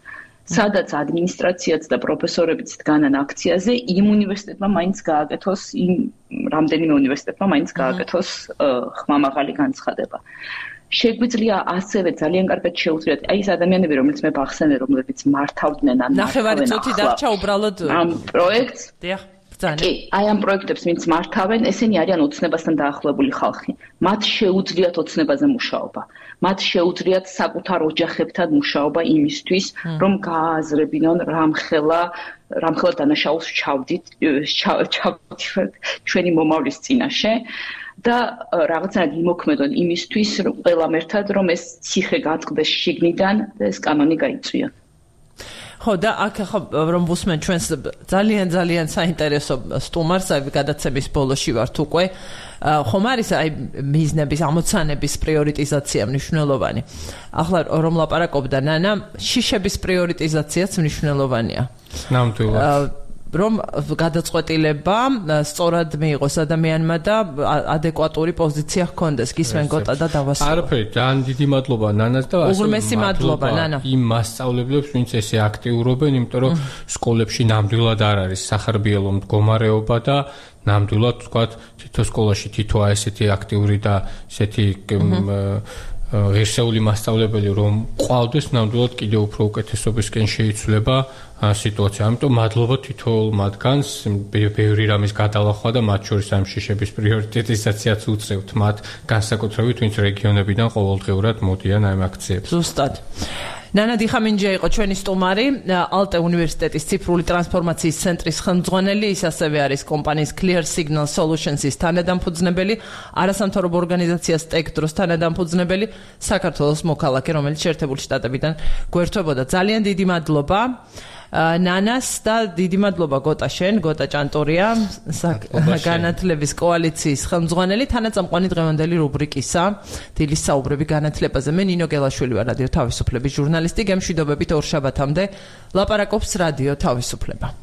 სადაც ადმინისტრაციაც და პროფესორებიც დგანან აქციაზე, იმ უნივერსიტეტმა მაინც გააკეთოს, იმ რამდენიმე უნივერსიტეტმა მაინც გააკეთოს ხმამაღალი განცხადება. შეგვიძლია ასევე ძალიან კარგად შეუძლიათ აი ეს ადამიანები, რომლებიც მე ვახსენე, რომლებიც მართავდნენ ან ნახევარი წუთი დარჩა უბრალოდ ამ პროექტს. დიახ, ბრძანა. კი, აი ამ პროექტებს ვინც მართავენ, ესენი არიან ოცნებასთან დაახლოებული ხალხი. მათ შეუძლიათ ოცნებაზე მუშაობა. მათ შეუძლიათ საკუთარ ოჯახებთან მუშაობა იმისთვის, რომ გააზრებინონ რამხელა რამხელა დანაშაულს ჩავდით, ჩავდით ჩვენი მომავლის წინაშე. და რაღაცნაირად იმოქმედონ იმისთვის, რომ ყველამ ერთად რომ ეს ციხე გაწყდეს შიგნიდან და ეს კანონი გაიწვიონ. ხო და აქ ხო რომ ვუსმენ ჩვენს ძალიან ძალიან საინტერესო სტუმარს, აი გადაცემის ბოლოში ვართ უკვე. ხომ არის აი მიზნების ამოცანების პრიორიტიზაცია მნიშვნელოვანი. ახლა რომ ლაპარაკობდა ნანა, შიშების პრიორიტიზაციაც მნიშვნელოვანია. ნამდვილად. რომ გადაწყვეტილება სწორად მიიღოს ადამიანმა და ადეკვატური პოზიცია ჰქონდეს. გისმენ გოტა და დავასრულო. არაფერი, ძალიან დიდი მადლობა ნანას და უღრმესი მადლობა ნანა. იმ მასწავლებლებს, ვინც ესე აქტიურობენ, იმიტომ რომ სკოლებში ნამდვილად არ არის სახარბიელო მდგომარეობა და ნამდვილად თქვათ თითო სკოლაში თითო ესეთი აქტიური და ესეთი ღირსეული მასწავლებელი რომ ყავდეს, ნამდვილად კიდევ უფრო უკეთესობისკენ შეიცვლება სიტუაცია. ამიტომ მადლობა თითოეულ მათგანს, ბევრი რამის გადალახვა და მათ შორის ამ შიშების პრიორიტეტიზაციაც უწევთ მათ, განსაკუთრებით ვინც რეგიონებიდან ყოველდღიურად მოდიან ამ აქციებს. ზუსტად. ნანა დიხამინჯია იყო ჩვენი სტუმარი, ალტე უნივერსიტეტის ციფრული ტრანსფორმაციის ცენტრის ხელმძღვანელი, ის ასევე არის კომპანიის Clear Signal Solutions-ის თანადამფუძნებელი, არასამთავრობო ორგანიზაციას ტექდროს თანადამფუძნებელი, საქართველოს მოქალაქე, რომელიც შეერთებული შტატებიდან გვერდთვებოდა. ძალიან დიდი მადლობა ნანას და დიდი მადლობა გოტა შენ, გოტა ჭანტურია, განათლების კოალიციის ხელმძღვანელი, თანაწამყვანი დღევანდელი რუბრიკისა დილის საუბრები განათლებაზე. მე ნინო გელაშვილი ვარ, რადიო თავისუფლების ჟურნალისტი, გემშვიდობებით ორ შაბათამდე ლაპარაკობს რადიო თავისუფლება.